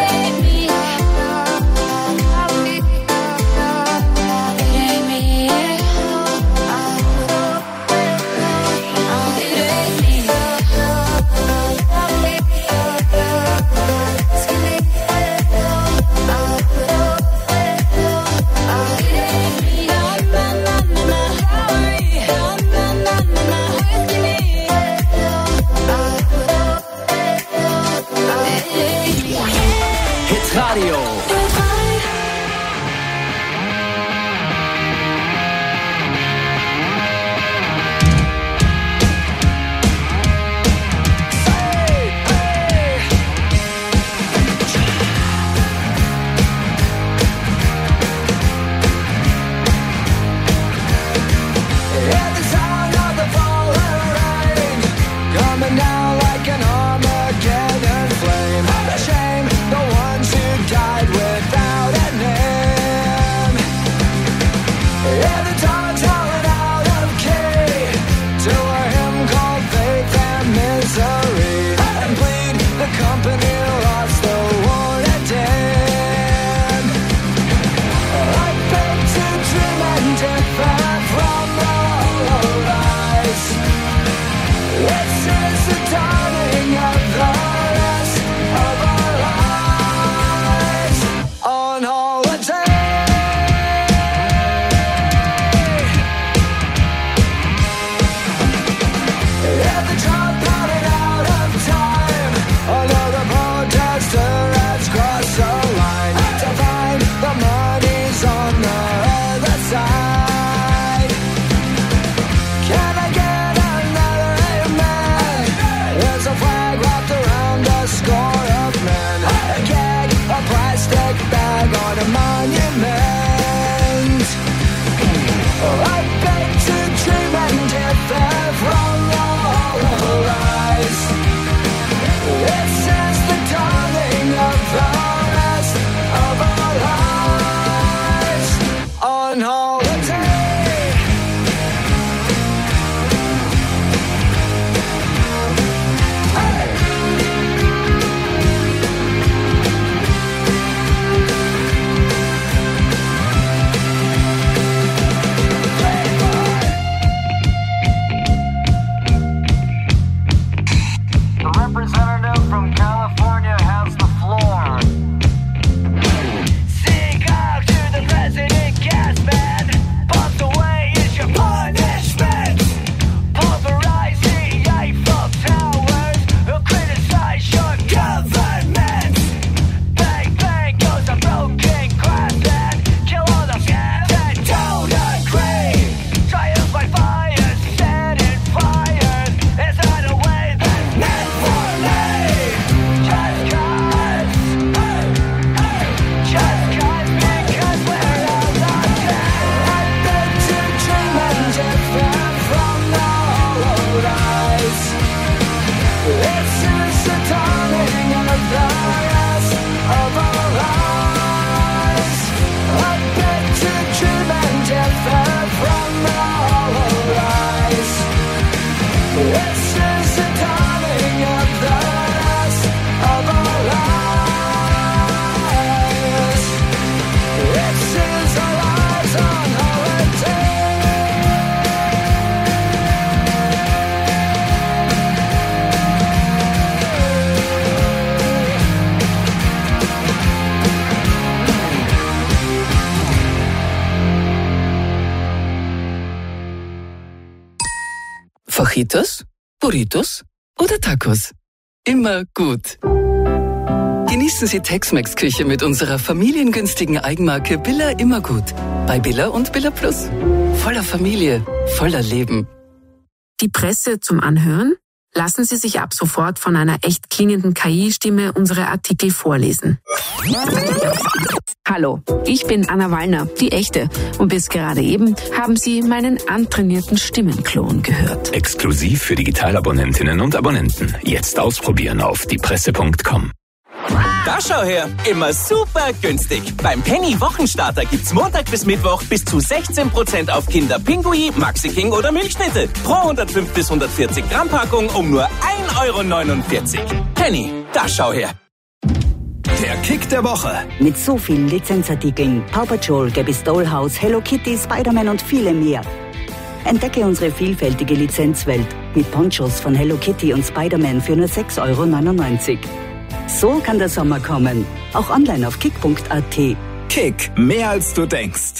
Fajitas, Burritos oder Tacos? Immer gut. Genießen Sie Tex-Mex-Küche mit unserer familiengünstigen Eigenmarke Billa Immergut. Bei Billa und Billa Plus. Voller Familie, voller Leben. Die Presse zum Anhören? Lassen Sie sich ab sofort von einer echt klingenden KI-Stimme unsere Artikel vorlesen. Hallo, ich bin Anna Wallner, die echte. Und bis gerade eben haben Sie meinen antrainierten Stimmenklon gehört. Exklusiv für Digitalabonnentinnen und Abonnenten. Jetzt ausprobieren auf diepresse.com. Da schau her, immer super günstig. Beim Penny Wochenstarter gibt's Montag bis Mittwoch bis zu 16% auf Kinder Pinguin, Maxi King oder Milchschnitte. Pro 105 bis 140 Gramm Packung um nur 1,49 €. Penny, da schau her. Der Kick der Woche. Mit so vielen Lizenzartikeln, Paw Patrol, Gabby's Dollhouse, Hello Kitty, Spider-Man und vielem mehr. Entdecke unsere vielfältige Lizenzwelt mit Ponchos von Hello Kitty und Spider-Man für nur 6,99 €. So kann der Sommer kommen. Auch online auf kick.at. Kick, mehr als du denkst.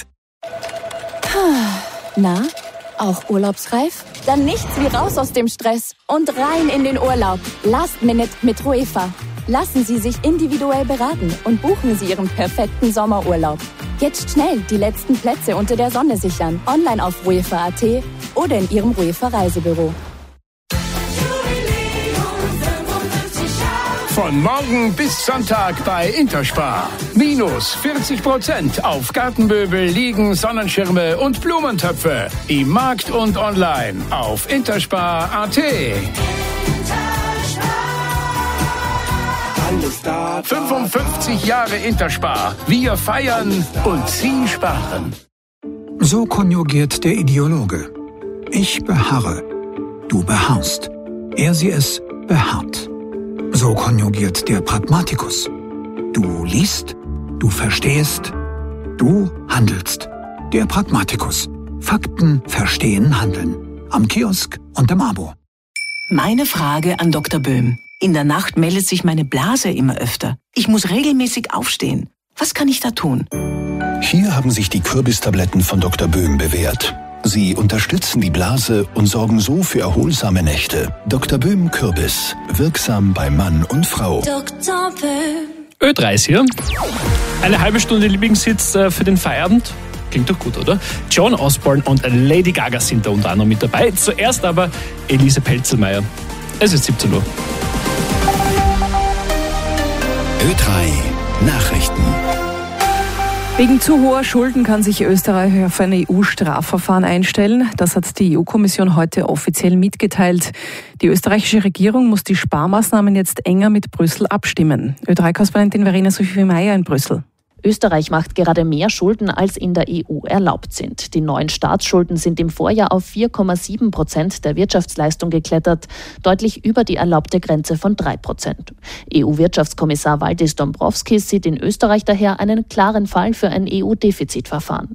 Na, auch urlaubsreif? Dann nichts wie raus aus dem Stress und rein in den Urlaub. Last Minute mit UEFA. Lassen Sie sich individuell beraten und buchen Sie Ihren perfekten Sommerurlaub. Jetzt schnell die letzten Plätze unter der Sonne sichern. Online auf UEFA.at oder in Ihrem UEFA Reisebüro. Von morgen bis Sonntag bei Interspar. Minus 40% auf Gartenmöbel, Liegen, Sonnenschirme und Blumentöpfe. Im Markt und online auf interspar.at. 55 Jahre Interspar. Wir feiern und Sie sparen. So konjugiert der Ideologe. Ich beharre, du beharrst. Er, sie, es beharrt. So konjugiert der Pragmatikus. Du liest, du verstehst, du handelst. Der Pragmatikus. Fakten, verstehen, handeln. Am Kiosk und im Abo. Meine Frage an Dr. Böhm. In der Nacht meldet sich meine Blase immer öfter. Ich muss regelmäßig aufstehen. Was kann ich da tun? Hier haben sich die Kürbistabletten von Dr. Böhm bewährt. Sie unterstützen die Blase und sorgen so für erholsame Nächte. Dr. Böhm Kürbis. Wirksam bei Mann und Frau. Dr. Böhm. Ö3 ist hier. Eine halbe Stunde Lieblingshits für den Feierabend. Klingt doch gut, oder? John Osborne und Lady Gaga sind da unter anderem mit dabei. Zuerst aber Elise Pelzelmeier. Es ist 17 Uhr. Ö3 Nachrichten. Wegen zu hoher Schulden kann sich Österreich auf ein EU-Strafverfahren einstellen. Das hat die EU-Kommission heute offiziell mitgeteilt. Die österreichische Regierung muss die Sparmaßnahmen jetzt enger mit Brüssel abstimmen. Ö3-Korrespondentin Verena Sophie Meyer in Brüssel. Österreich macht gerade mehr Schulden, als in der EU erlaubt sind. Die neuen Staatsschulden sind im Vorjahr auf 4,7% der Wirtschaftsleistung geklettert, deutlich über die erlaubte Grenze von 3%. EU-Wirtschaftskommissar Valdis Dombrovskis sieht in Österreich daher einen klaren Fall für ein EU-Defizitverfahren.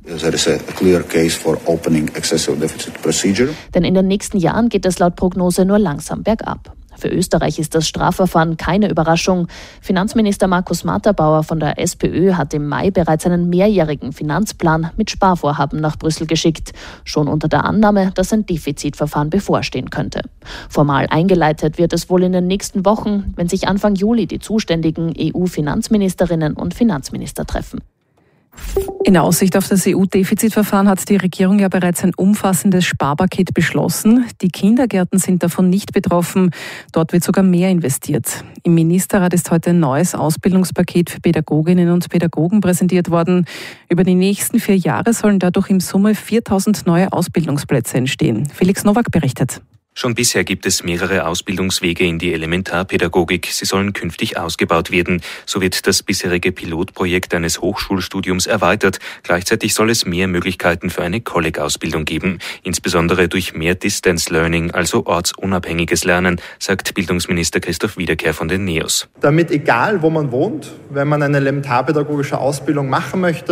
Denn in den nächsten Jahren geht es laut Prognose nur langsam bergab. Für Österreich ist das Strafverfahren keine Überraschung. Finanzminister Markus Matterbauer von der SPÖ hat im Mai bereits einen mehrjährigen Finanzplan mit Sparvorhaben nach Brüssel geschickt. Schon unter der Annahme, dass ein Defizitverfahren bevorstehen könnte. Formal eingeleitet wird es wohl in den nächsten Wochen, wenn sich Anfang Juli die zuständigen EU-Finanzministerinnen und Finanzminister treffen. In Aussicht auf das EU-Defizitverfahren hat die Regierung ja bereits ein umfassendes Sparpaket beschlossen. Die Kindergärten sind davon nicht betroffen. Dort wird sogar mehr investiert. Im Ministerrat ist heute ein neues Ausbildungspaket für Pädagoginnen und Pädagogen präsentiert worden. Über die nächsten 4 Jahre sollen dadurch im Summe 4.000 neue Ausbildungsplätze entstehen. Felix Nowak berichtet. Schon bisher gibt es mehrere Ausbildungswege in die Elementarpädagogik. Sie sollen künftig ausgebaut werden. So wird das bisherige Pilotprojekt eines Hochschulstudiums erweitert. Gleichzeitig soll es mehr Möglichkeiten für eine Kolleg-Ausbildung geben. Insbesondere durch mehr Distance Learning, also ortsunabhängiges Lernen, sagt Bildungsminister Christoph Wiederkehr von den NEOS. Damit egal wo man wohnt, wenn man eine elementarpädagogische Ausbildung machen möchte,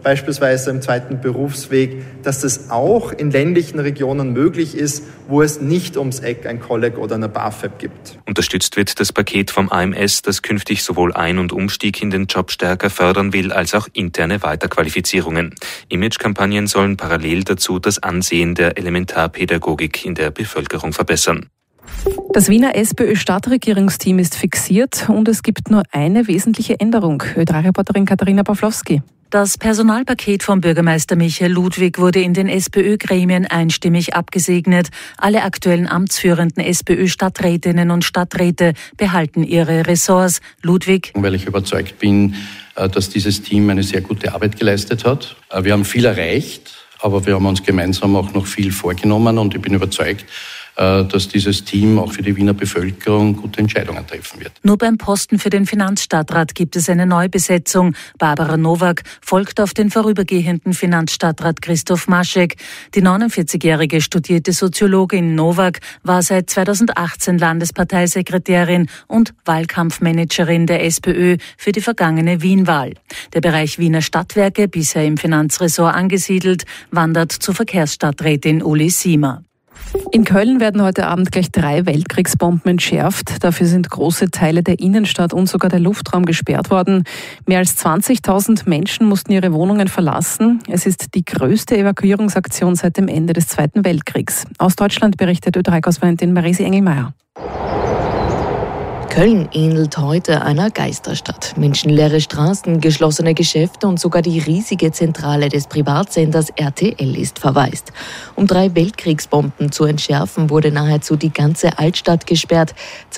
beispielsweise im zweiten Berufsweg, dass das auch in ländlichen Regionen möglich ist, wo es nicht ums Eck ein Kolleg oder eine BAföG gibt. Unterstützt wird das Paket vom AMS, das künftig sowohl Ein- und Umstieg in den Job stärker fördern will, als auch interne Weiterqualifizierungen. Imagekampagnen sollen parallel dazu das Ansehen der Elementarpädagogik in der Bevölkerung verbessern. Das Wiener SPÖ-Stadtregierungsteam ist fixiert und es gibt nur eine wesentliche Änderung. Ö3-Reporterin Katharina Pawlowski. Das Personalpaket von Bürgermeister Michael Ludwig wurde in den SPÖ-Gremien einstimmig abgesegnet. Alle aktuellen amtsführenden SPÖ-Stadträtinnen und Stadträte behalten ihre Ressorts. Ludwig. Weil ich überzeugt bin, dass dieses Team eine sehr gute Arbeit geleistet hat. Wir haben viel erreicht, aber wir haben uns gemeinsam auch noch viel vorgenommen und ich bin überzeugt, dass dieses Team auch für die Wiener Bevölkerung gute Entscheidungen treffen wird. Nur beim Posten für den Finanzstadtrat gibt es eine Neubesetzung. Barbara Nowak folgt auf den vorübergehenden Finanzstadtrat Christoph Maschek. Die 49-jährige studierte Soziologin Nowak war seit 2018 Landesparteisekretärin und Wahlkampfmanagerin der SPÖ für die vergangene Wien-Wahl. Der Bereich Wiener Stadtwerke, bisher im Finanzressort angesiedelt, wandert zur Verkehrsstadträtin Uli Siemer. In Köln werden heute Abend gleich 3 Weltkriegsbomben entschärft. Dafür sind große Teile der Innenstadt und sogar der Luftraum gesperrt worden. Mehr als 20.000 Menschen mussten ihre Wohnungen verlassen. Es ist die größte Evakuierungsaktion seit dem Ende des Zweiten Weltkriegs. Aus Deutschland berichtet Ö3-Korrespondentin Marisi Engelmeier. Köln ähnelt heute einer Geisterstadt. Menschenleere Straßen, geschlossene Geschäfte und sogar die riesige Zentrale des Privatsenders RTL ist verwaist. Um 3 Weltkriegsbomben zu entschärfen, wurde nahezu die ganze Altstadt gesperrt.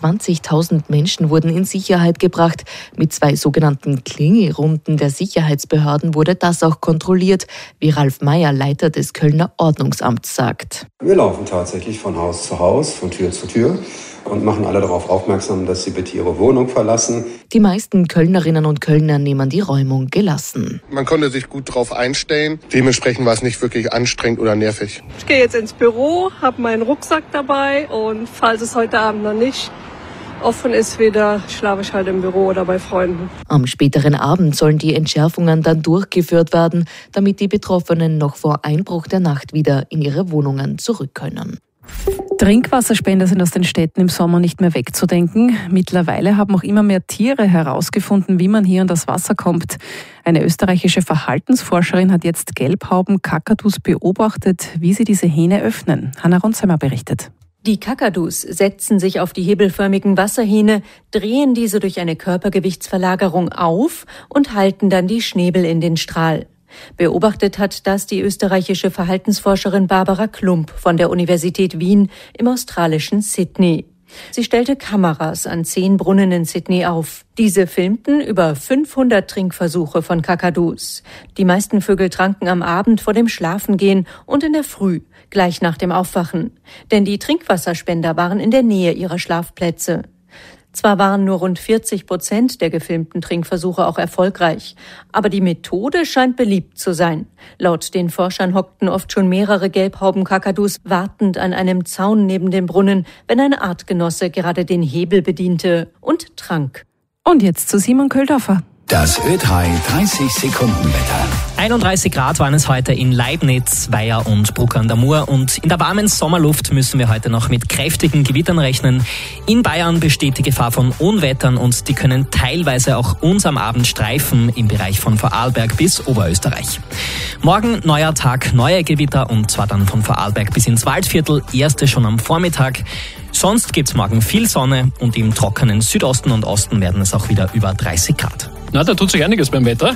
20.000 Menschen wurden in Sicherheit gebracht. Mit 2 sogenannten Klingelrunden der Sicherheitsbehörden wurde das auch kontrolliert, wie Ralf Meyer, Leiter des Kölner Ordnungsamts, sagt. Wir laufen tatsächlich von Haus zu Haus, von Tür zu Tür und machen alle darauf aufmerksam, dass sie bitte ihre Wohnung verlassen. Die meisten Kölnerinnen und Kölner nehmen die Räumung gelassen. Man konnte sich gut darauf einstellen. Dementsprechend war es nicht wirklich anstrengend oder nervig. Ich gehe jetzt ins Büro, habe meinen Rucksack dabei und falls es heute Abend noch nicht offen ist wieder, schlafe ich halt im Büro oder bei Freunden. Am späteren Abend sollen die Entschärfungen dann durchgeführt werden, damit die Betroffenen noch vor Einbruch der Nacht wieder in ihre Wohnungen zurück können. Trinkwasserspender sind aus den Städten im Sommer nicht mehr wegzudenken. Mittlerweile haben auch immer mehr Tiere herausgefunden, wie man hier an das Wasser kommt. Eine österreichische Verhaltensforscherin hat jetzt Gelbhauben-Kakadus beobachtet, wie sie diese Hähne öffnen. Hanna Ronsheimer berichtet. Die Kakadus setzen sich auf die hebelförmigen Wasserhähne, drehen diese durch eine Körpergewichtsverlagerung auf und halten dann die Schnäbel in den Strahl. Beobachtet hat das die österreichische Verhaltensforscherin Barbara Klump von der Universität Wien im australischen Sydney. Sie stellte Kameras an 10 Brunnen in Sydney auf. Diese filmten über 500 Trinkversuche von Kakadus. Die meisten Vögel tranken am Abend vor dem Schlafengehen und in der Früh, gleich nach dem Aufwachen. Denn die Trinkwasserspender waren in der Nähe ihrer Schlafplätze. Zwar waren nur rund 40% der gefilmten Trinkversuche auch erfolgreich, aber die Methode scheint beliebt zu sein. Laut den Forschern hockten oft schon mehrere Gelbhauben-Kakadus wartend an einem Zaun neben dem Brunnen, wenn ein Artgenosse gerade den Hebel bediente und trank. Und jetzt zu Simon Köldorfer. Das Ö3 30-Sekunden-Wetter. 31 Grad waren es heute in Leibniz, Weiher und Bruck an der Mur. Und in der warmen Sommerluft müssen wir heute noch mit kräftigen Gewittern rechnen. In Bayern besteht die Gefahr von Unwettern und die können teilweise auch uns am Abend streifen im Bereich von Vorarlberg bis Oberösterreich. Morgen neuer Tag, neue Gewitter und zwar dann von Vorarlberg bis ins Waldviertel, erste schon am Vormittag. Sonst gibt's morgen viel Sonne und im trockenen Südosten und Osten werden es auch wieder über 30 Grad. Na, da tut sich einiges beim Wetter.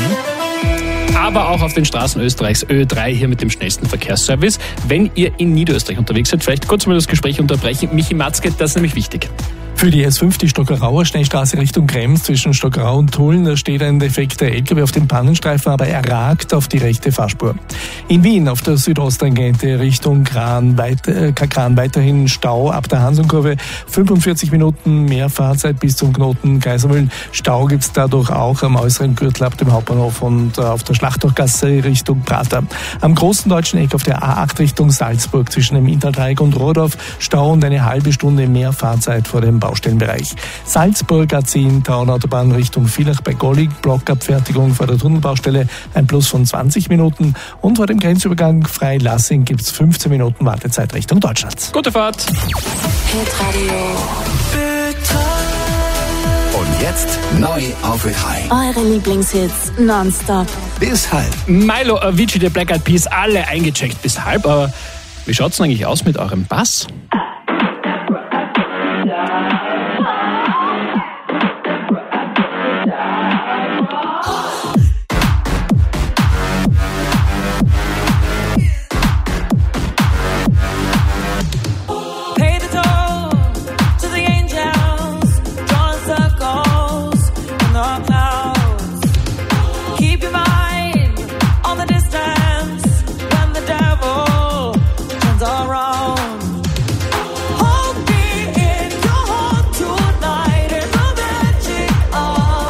Aber auch auf den Straßen Österreichs Ö3 hier mit dem schnellsten Verkehrsservice. Wenn ihr in Niederösterreich unterwegs seid, vielleicht kurz mal das Gespräch unterbrechen. Michi Matzke, das ist nämlich wichtig. Für die S5, die Stockerauer Schnellstraße Richtung Krems zwischen Stockerau und Tulln, da steht ein defekter LKW auf dem Pannenstreifen, aber er ragt auf die rechte Fahrspur. In Wien auf der Südosttangente Richtung Kran weiterhin Stau ab der Hansonkurve. 45 Minuten mehr Fahrzeit bis zum Knoten Kaisermühlen. Stau gibt's dadurch auch am äußeren Gürtel ab dem Hauptbahnhof und auf der Schlachtauchgasse Richtung Prater. Am großen deutschen Eck auf der A8 Richtung Salzburg zwischen dem Inntal-Dreieck und Rohrdorf Stau und eine halbe Stunde mehr Fahrzeit vor dem Bau Baustellenbereich. Salzburg A10 Tauernautobahn Richtung Villach bei Gollig, Blockabfertigung vor der Tunnelbaustelle, ein Plus von 20 Minuten. Und vor dem Grenzübergang Freilassing gibt es 15 Minuten Wartezeit Richtung Deutschland. Gute Fahrt! Und jetzt neu auf Ö3. Eure Lieblingshits nonstop. Bis halb. Milo, Avicii, der Black Eyed Peas, alle eingecheckt bis halb. Aber wie schaut's denn eigentlich aus mit eurem Pass?